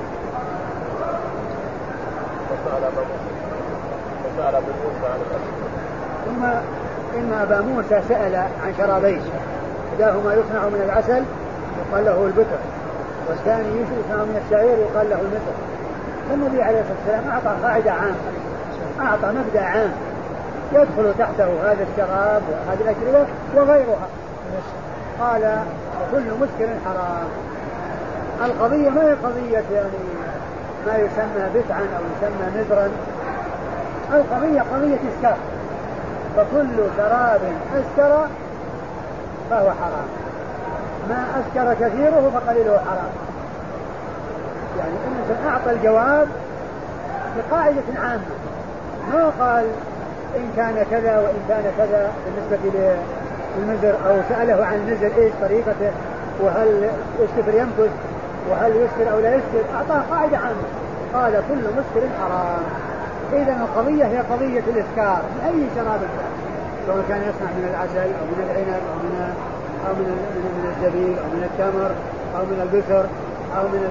وسأل أبو موسى عن الأسود. ثم إن أبا موسى سأل عن شرابين، إحداهما يصنع من العسل يقال له البتر، والثاني يصنع من الشعير يقال له المسر. فالنبي عليه الصلاة والسلام أعطى قاعدة عامة، أعطى مبدأ عام يدخل تحته هذا الشراب وهذه الأشربة وغيرها. قال كل مسكر حرام. القضية ما هي قضية يعني ما يسمى بتعا أو يسمى نذرا، القضية قضية إسكار، فكل شراب أسكر فهو حرام، ما أسكر كثيره فقليله حرام. يعني إنسان أعطى الجواب بقاعدة عامة، ما قال إن كان كذا وإن كان كذا بالنسبة للنذر، أو سأله عن النذر إيش طريقته وهل السفر يمكث وهل يسكر أو لا يسكر، أعطاه قاعدة عامة قال كل مسكر حرام. إذن القضية هي قضية الإسكار من أي شراب كان، سواء كان يصنع من العسل أو من العنب أو من أو من من الزبيب أو من التمر أو من البسر أو من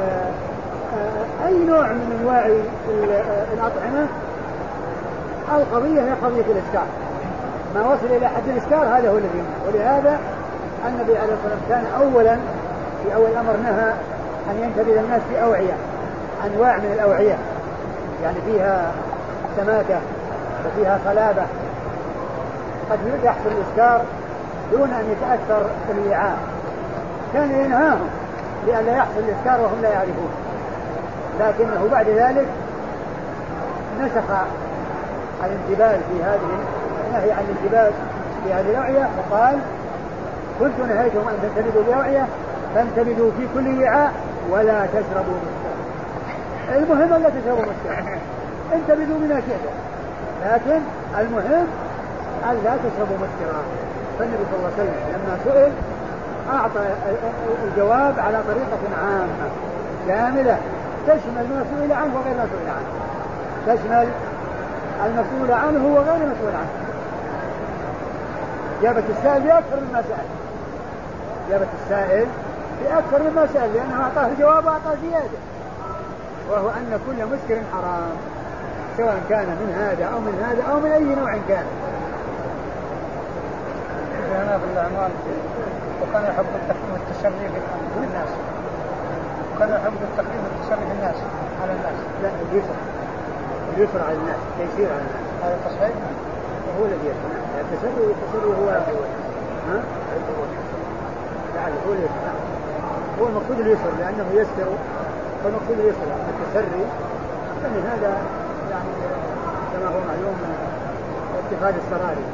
أي نوع من أنواع الأطعمة. القضية هي قضية الإسكار، ما وصل إلى حد الإسكار هذا هو الذي يمنع. ولهذا النبي عليه الصلاة والسلام كان أولا في أول أمر نهى أن ينتبه الناس في أوعية، أنواع من الأوعية يعني فيها سماكة وفيها صلابة قد يحصل الإسكار دون أن يتأثر الوعاء، كان ينهاهم لأن لا يحصل الإسكار وهم لا يعرفون، لكنه بعد ذلك نسخ الانتباه في هذه النهي عن الانتباه في هذه الأوعية، وقال كنت نهيتهم أن تنتبذوا بأوعية فانتبذوا في كل وعاء ولا تشربوا مسكرا. المهم لا تشربوا مسكرا، انتبذوا من شيء، لكن المهم أن لا تشربوا مسكرا. فالنبي صلى الله عليه وسلم لما سئل أعطى الجواب على طريقة عامة كاملة تشمل ما سئل عنه وغير ما سئل عنه، تشمل المسؤول عنه وغير المسؤول عنه. إجابة السائل بأكثر مما سأل، إجابة السائل بأكثر مما سأل، لأنه أعطاه الجواب وأعطاه زيادة، وهو أن كل مسكر حرام سواء كان من هذا أو من هذا أو من أي نوع كان. هنا في الأعمال وكان يحب التقييم والتشري في الناس، وكان يحب التقييم والتشري في الناس على الناس. لا اليسر، اليسر على الناس، تيسير على الناس، هذا تصحيح هو الذي يسر. التسري والتسري هو ها؟ لا هو اليسر، هو المقصود اليسر لأنه يسر، فالمقصود اليسر. التسري فمن هذا يعني كما هو معلوم اتخاذ السراري.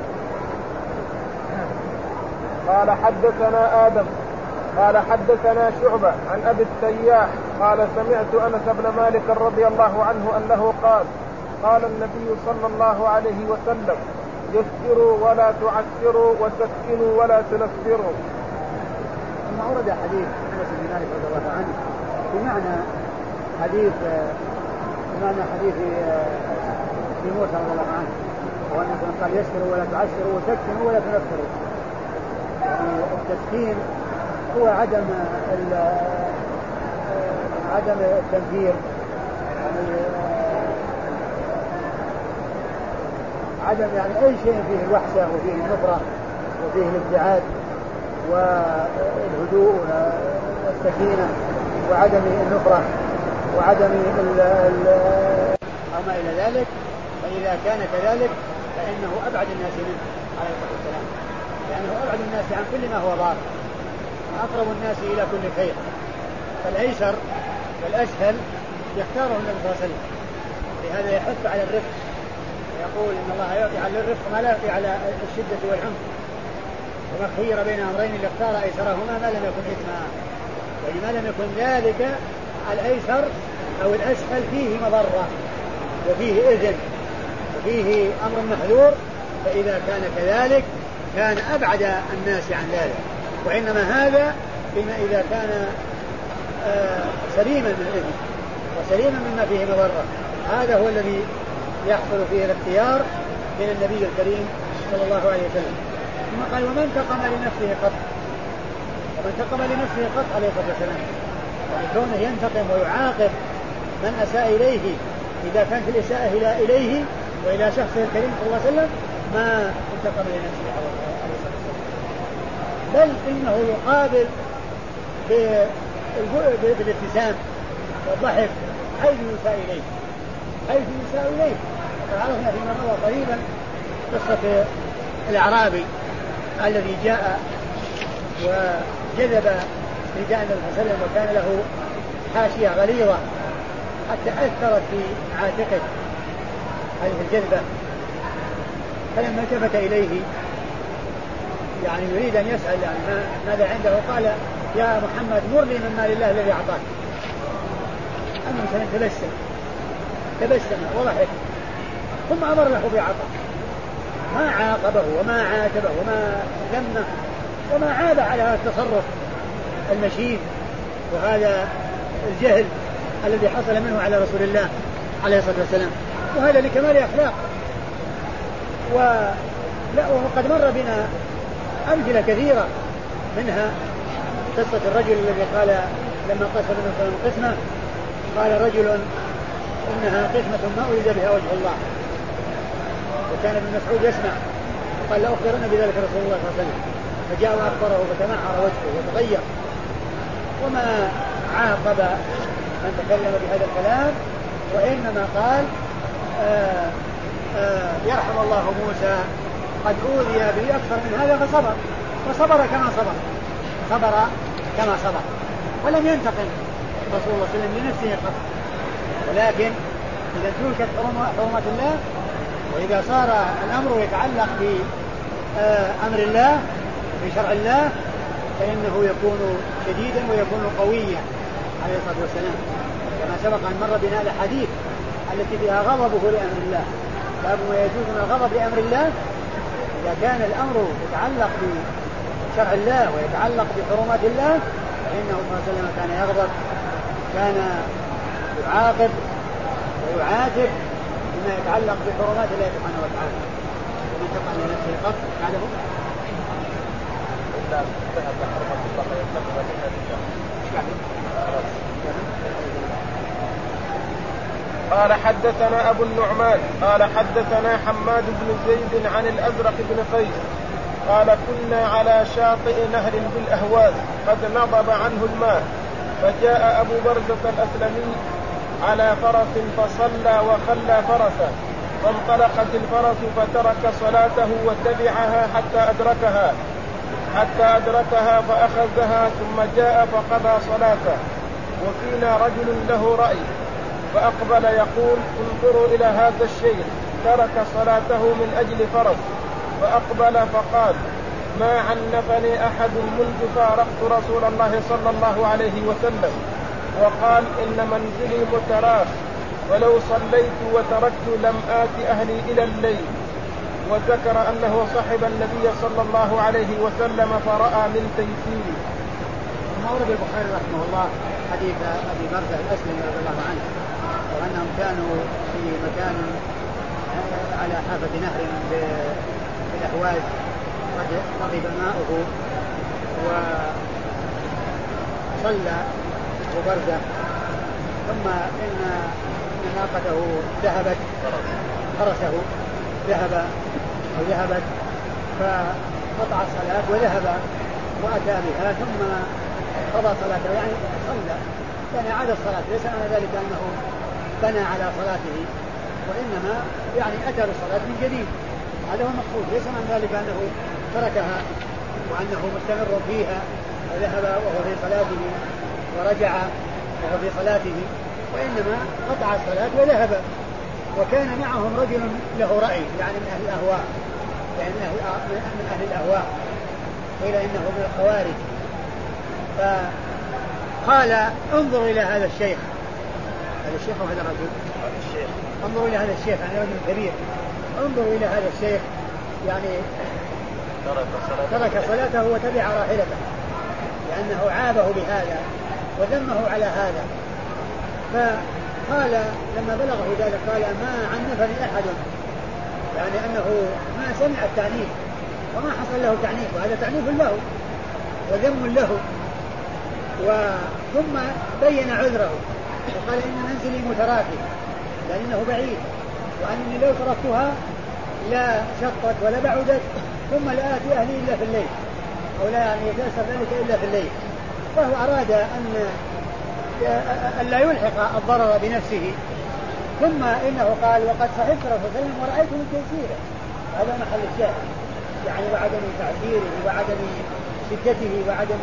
قال حدثنا آدم قال حدثنا شعبة عن أبي التياح قال سمعت أنس بن مالك رضي الله عنه أنه قال قال النبي صلى الله عليه وسلم يسروا ولا تعسروا وسكنوا ولا تنفروا. ثم ثم أورد حديث أنس بن مالك رضي الله عنه بمعنى حديث بمعنى حديث في موسى رضي الله عنه، وأن قال يسروا ولا تعسروا وسكنوا ولا تنفروا. يعني التسكين هو عدم عدم التنفير، يعني عدم يعني أي شيء فيه الوحشة وفيه النفرة وفيه الابتعاد والهدوء والسكينة وعدم النفرة وعدم ال ال أو ما إلى ذلك. فإذا كان كذلك فإنه أبعد الناس منه عليه الصلاة والسلام، لأنه أبعد الناس عن كل ما هو ضار وأقرب الناس إلى كل خير. فالأيسر والأسهل يختاره النبي صلى الله عليه وسلم، لهذا يحث على الرفق، يقول إن الله يعطي على الرفق ما لا يعطي على الشدة والعنف، وما خير بين أمرين لاختار أيسرهما ما لم يكن إثما. ولما لم يكن ذلك الأيسر أو الأسهل فيه مضرة وفيه إذن وفيه أمر محذور، فإذا كان كذلك كان أبعد الناس عن ذلك. وإنما هذا فيما إذا كان آه سليما من الإذن وسليما مما فيه مضرة، هذا هو الذي يحصل فيه الاختيار من النبي الكريم صلى الله عليه وسلم. ثم قال ومن انتقم لنفسه قط، ومن انتقم لنفسه قط عليه الصلاة والسلام، يعني كونه ينتقم ويعاقب من أساء إليه إذا كانت الإساءة إليه وإلى شخصه الكريم صلى الله عليه وسلم ما انتقم لنفسه عليه الصلاة والسلام، بل إنه يقابل بالابتسام والضحك حيث يساء إليه حيث يساء إليه. وعرفنا فيما مضى قريبا قصة الأعرابي الذي جاء وجذب رداء النبي صلى الله عليه وسلم وكان له حاشية غليظة حتى أثرت في عاتقه هذه الجذبة، فلما التفت إليه يعني يريد أن يسأل يعني ماذا عنده، قال يا محمد مر لي من مال الله الذي أعطاك. النبي صلى الله عليه وسلم تبسم تبسم وضحك ثم أمر له بعطاء، ما عاقبه وما عاتبه وما ذمه وما عاب على هذا التصرف المشين وهذا الجهل الذي حصل منه على رسول الله عليه الصلاة والسلام، وهذا لكمال أخلاق. ولا وقد مر بنا أمثلة كثيرة، منها قصة الرجل الذي قال لما قسم النبي صلى الله عليه وسلم قسمة قال رجل إنها قسمة ما أريد بها وجه الله، وكان ابن مسعود يسمع قال لا أخبرنا بذلك رسول الله صلى الله عليه وسلم، فجاء وأخبره فتمعر وجهه وتغير، وما عاقب من تكلم بهذا الكلام، وإنما قال آآ آآ يرحم الله موسى قد أوذي به أكثر من هذا فصبر فصبر كما صبر صبر كما صبر ولم ينتقم رسول الله صلى الله عليه وسلم لنفسه قط. ولكن إذا تركت حرمات الله وإذا صار الأمر يتعلق بأمر الله بشرع الله فإنه يكون شديدا ويكون قويا عليه الصلاة والسلام، كما سبق أن مر بنا الحديث التي فيها غضبه لأمر الله. باب ما يجوز من الغضب لأمر الله إذا كان الأمر يتعلق بشرع الله ويتعلق بحرمات الله فإنه صلى الله عليه وسلم كان يغضب، كان يعاقب ويعاتب بما يتعلق بحرمات الله سبحانه وتعالى. ومن تقع لنفسه قط هذا هو قال حدثنا أبو النعمان قال حدثنا حماد بن زيد عن الأزرق بن قيس قال كنا على شاطئ نهر بالأهواز قد نضب عنه الماء، فجاء أبو برزة الأسلمي على فرس فصلى وخلى فرسه، فانطلقت الفرس فترك صلاته وتبعها حتى أدركها حتى أدركها فأخذها ثم جاء فقضى صلاته، وفينا رجل له رأي فأقبل يقول انظروا إلى هذا الشيخ ترك صلاته من أجل فرس، فأقبل فقال ما عنفني أحد منذ فارقت رسول الله صلى الله عليه وسلم، وقال إن منزلي متراخ ولو صليت وتركت لم آت أهلي إلى الليل، وذكر أنه صحب النبي صلى الله عليه وسلم فرأى من تيسيره. أورد البخاري رحمه الله حديث أبي برزة الأسلمي رضي الله عنه وأنهم كانوا في مكان على حافة نهر بالأهواز رغب ماؤه وصلى أبو برزة ثم إن ناقته ذهبت فرسه ذهب أو ذهبت فقطع الصلاة وذهب وأتى بها ثم قضى صلاته يعني صلى يعني عاد الصلاة ليس معنى ذلك أنه بنى على صلاته وإنما يعني أتى بالصلاة من جديد هذا هو المقصود ليس معنى ذلك أنه تركها وأنه مستمر فيها وذهب وهو في صلاته ورجع وهو في صلاته وإنما قطع الصلاة وذهب وكان معهم رجل له رأي يعني من أهل الأهواء يعني من أهل, من أهل الأهواء قيل إنه من الخوارج فقال انظر إلى هذا الشيخ هذا الشيخ وهذا الرجل انظر إلى هذا الشيخ يعني رجل كبير انظر إلى هذا الشيخ يعني ترك صلاته وتبع راحلته لأنه عابه بهذا وذمه على هذا فقال لما بلغه ذلك قال ما عنفني أحد يعني أنه ما سمع التعنيف وما حصل له تعنيف وهذا تعنيف له وذم له ثم بين عذره وقال إن منزلي متراكم لأنه بعيد وأنني لو تركتها لا شطت ولا بعدت ثم لا آتي أهلي إلا في الليل أو لا يعني يتأثر ذلك إلا في الليل فهو أراد أن أن لا يلحق الضرر بنفسه ثم إنه قال وقد صحبت رسول الله صلى الله عليه وسلم ورأيت من تيسيره هذا محل الشاهد يعني وعدم تعسيره وعدم شدته وعدم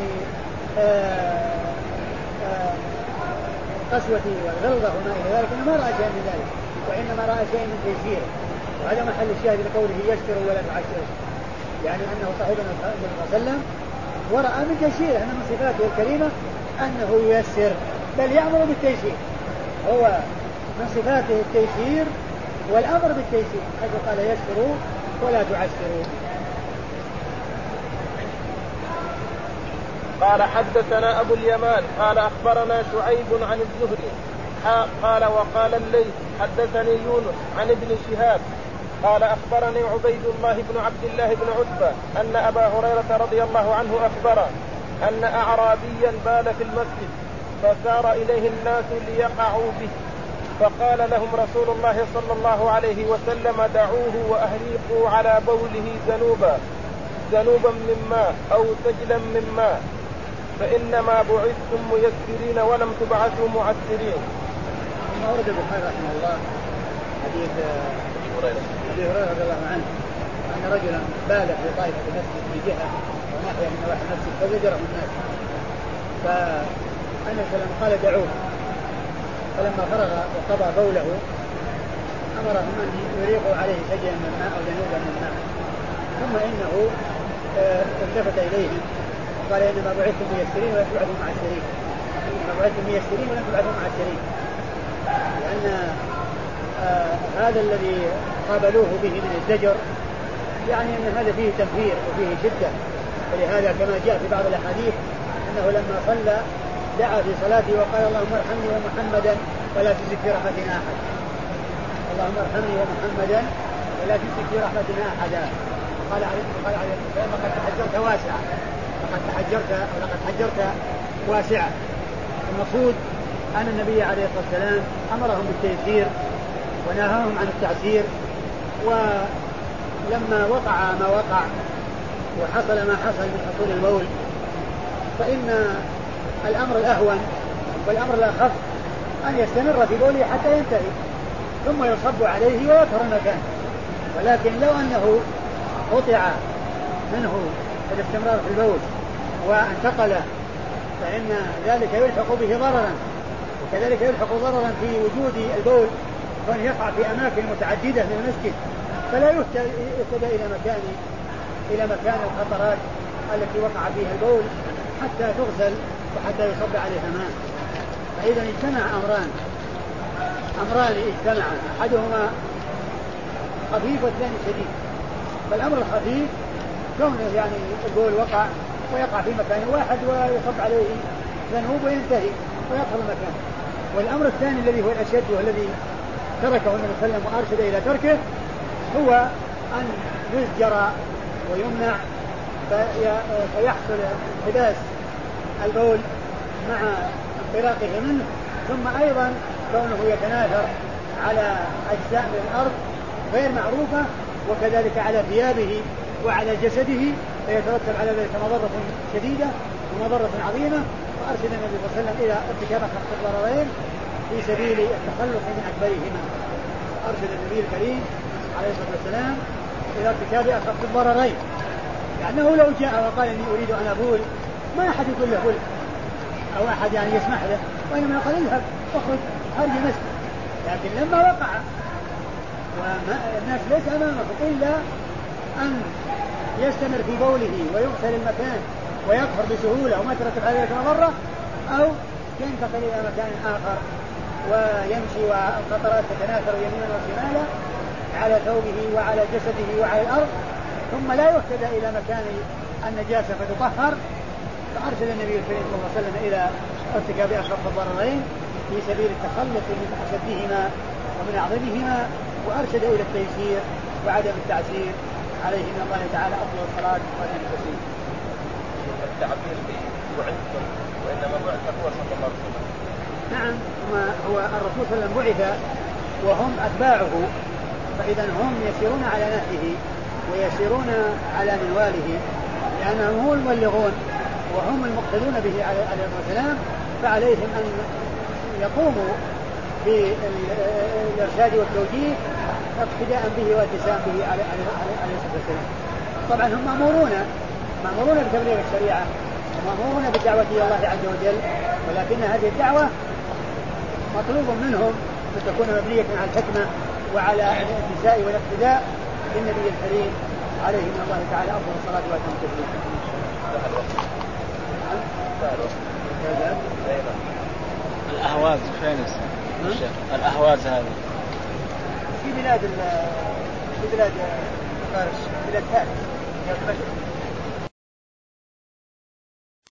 قسوته والغلظة وما إلى ذلك ما رأى شيئا من ذلك وإنما رأى شيئا من تيسيره وهذا محل الشاهد لقوله يسر ولا تعسر يعني أنه صاحب النبي صلى الله عليه وسلم ورأى من تيسيره أن من صفاته الكريمة أنه ييسر بل يأمر بالتيسير هو من صفاته التيسير والأمر بالتيسير حيث قال يسروا ولا تعسروا. قال حدثنا أبو اليمان قال أخبرنا شعيب عن الزهري قال وقال الليث حدثني يونس عن ابن شهاب قال أخبرني عبيد الله بن عبد الله بن عتبة أن أبا هريرة رضي الله عنه أخبره أن أعرابيا بال في المسجد فسار إليه الناس ليقعوا به فقال لهم رسول الله صلى الله عليه وسلم دعوه وأهريقوا على بوله ذنوبا ذنوبا من ماء أو سجلا من ماء فإنما بعثتم ميسرين ولم تبعثوا معسرين. ثم ورد البخاري رحمه الله حديث أبي هريرة رضي الله عنه أن رجلا بال في طائفة المسجد في جهة وناحية من نواحي المسجد فزجره الناس فأنس سلم قال دعوه فلما فرغ وقضى بوله أمرهم أن يريقوا عليه سجلا من ماء أو ذنوبا من ماء ثم إنه التفت إليهم وقال إنما بعثتم ميسرين ولم تبعثوا معسرين إنما بعثتم ميسرين ولم تبعثوا معسرين لأن آه هذا الذي قابلوه به من الزجر يعني أن هذا فيه تنفير وفيه شدة ولهذا كما جاء في بعض الأحاديث أنه لما صلى دعا في صلاته وقال اللهم ارحمني ومحمدا ولا تزك في رحمتنا أحد اللهم ارحمني ومحمدا ولا تزك في رحمتنا أحدا قال عليه السلام لقد تحجرت واسعة لقد تحجرت ولقد حجرت واسعة. المقصود أن النبي عليه الصلاة والسلام أمرهم بالتيسير ونهاهم عن التعسير ولما وقع ما وقع وحصل ما حصل من حصول البول فإن الأمر الأهون والأمر الأخف أن يستمر في بوله حتى ينتهي ثم يصب عليه ويطهر المكان ولكن لو أنه قطع منه الاستمرار في البول وانتقل فإن ذلك يلحق به ضررا وكذلك يلحق ضررا في وجود البول وأن يقع في أماكن متعددة من المسجد فلا يهتدى إلى مكان إلى مكان الخطرات التي وقع فيها البول حتى تغسل وحتى يصب عليها ماء. فإذا اجتمع أمران أمران اجتمعا أحدهما خفيف والثاني شديد. فالأمر الخفيف كونه يعني البول وقع ويقع في مكان واحد ويصب عليه ذنوب وينتهي ويدخل المكان. والأمر الثاني الذي هو الأشد والذي تركه النبي صلى الله عليه وسلم وأرشد إلى تركه هو أن يزجر ويمنع فيحصل انحباس البول مع انطلاقه منه، ثم أيضا كونه يتناثر على أجزاء من الأرض غير معروفة، وكذلك على ثيابه وعلى جسده، فيترتب على ذلك مضرة شديدة ومضرة عظيمة. وأرشد النبي صلى الله عليه وسلم إلى ارتكاب خفض الضررين في سبيل التخلص من أكبرهما. أرشد النبي الكريم عليه الصلاة والسلام إلى ارتكاب أخف الضررين، لأنه لو جاء وقال إني أريد أن أبول ما أحد يقول له بول أو أحد يعني يسمح له، وإنما قال اذهب اخرج خارج المسجد. لكن لما وقع والناس ليس أمامه إلا أن يستمر في بوله ويغسل المكان ويكفر بسهولة وما ترتب على ذلك مضرة، أو ينتقل إلى مكان آخر ويمشي والقطرات تتناثر يمينا وشمالا على ثوبه وعلى جسده وعلى الأرض، ثم لا يهتدى إلى مكان النجاسة فتطهر. فأرشد النبي الكريم صلى الله عليه وسلم إلى ارتكاب أخف الضررين في سبيل التخلص من أشدهما ومن أعظمهما، وأرشد إلى التيسير وعدم التعسير عليه من الله تعالى أفضل الصلاة وأتم التسليم. التعبير بعثتم وإنما بعث هو صلى الله عليه وسلم. نعم، هو الرسول صلى الله عليه وسلم بعث وهم أتباعه، فإذا هم يسيرون على نهجه ويسيرون على منواله، لأنهم هم المبلغون وهم المقتدون به عليه الصلاة والسلام، فعليهم أن يقوموا بالإرشاد والتوجيه اقتداء به والتزام به عليه الصلاة والسلام. طبعا هم مأمورون مأمورون بتبليغ الشريعة ومأمورون بالدعوة إلى الله عز وجل، ولكن هذه الدعوة مطلوب منهم أن تكون مبنية على الحكمة وعلى الاتساع والاقتداء بالنبي الكريم عليه من الله تعالى أفضل الصلاة وأتم التسليم. الأهواز فين الأهواز هذه؟ في بلاد في بلاد فارس، بلاد فارس.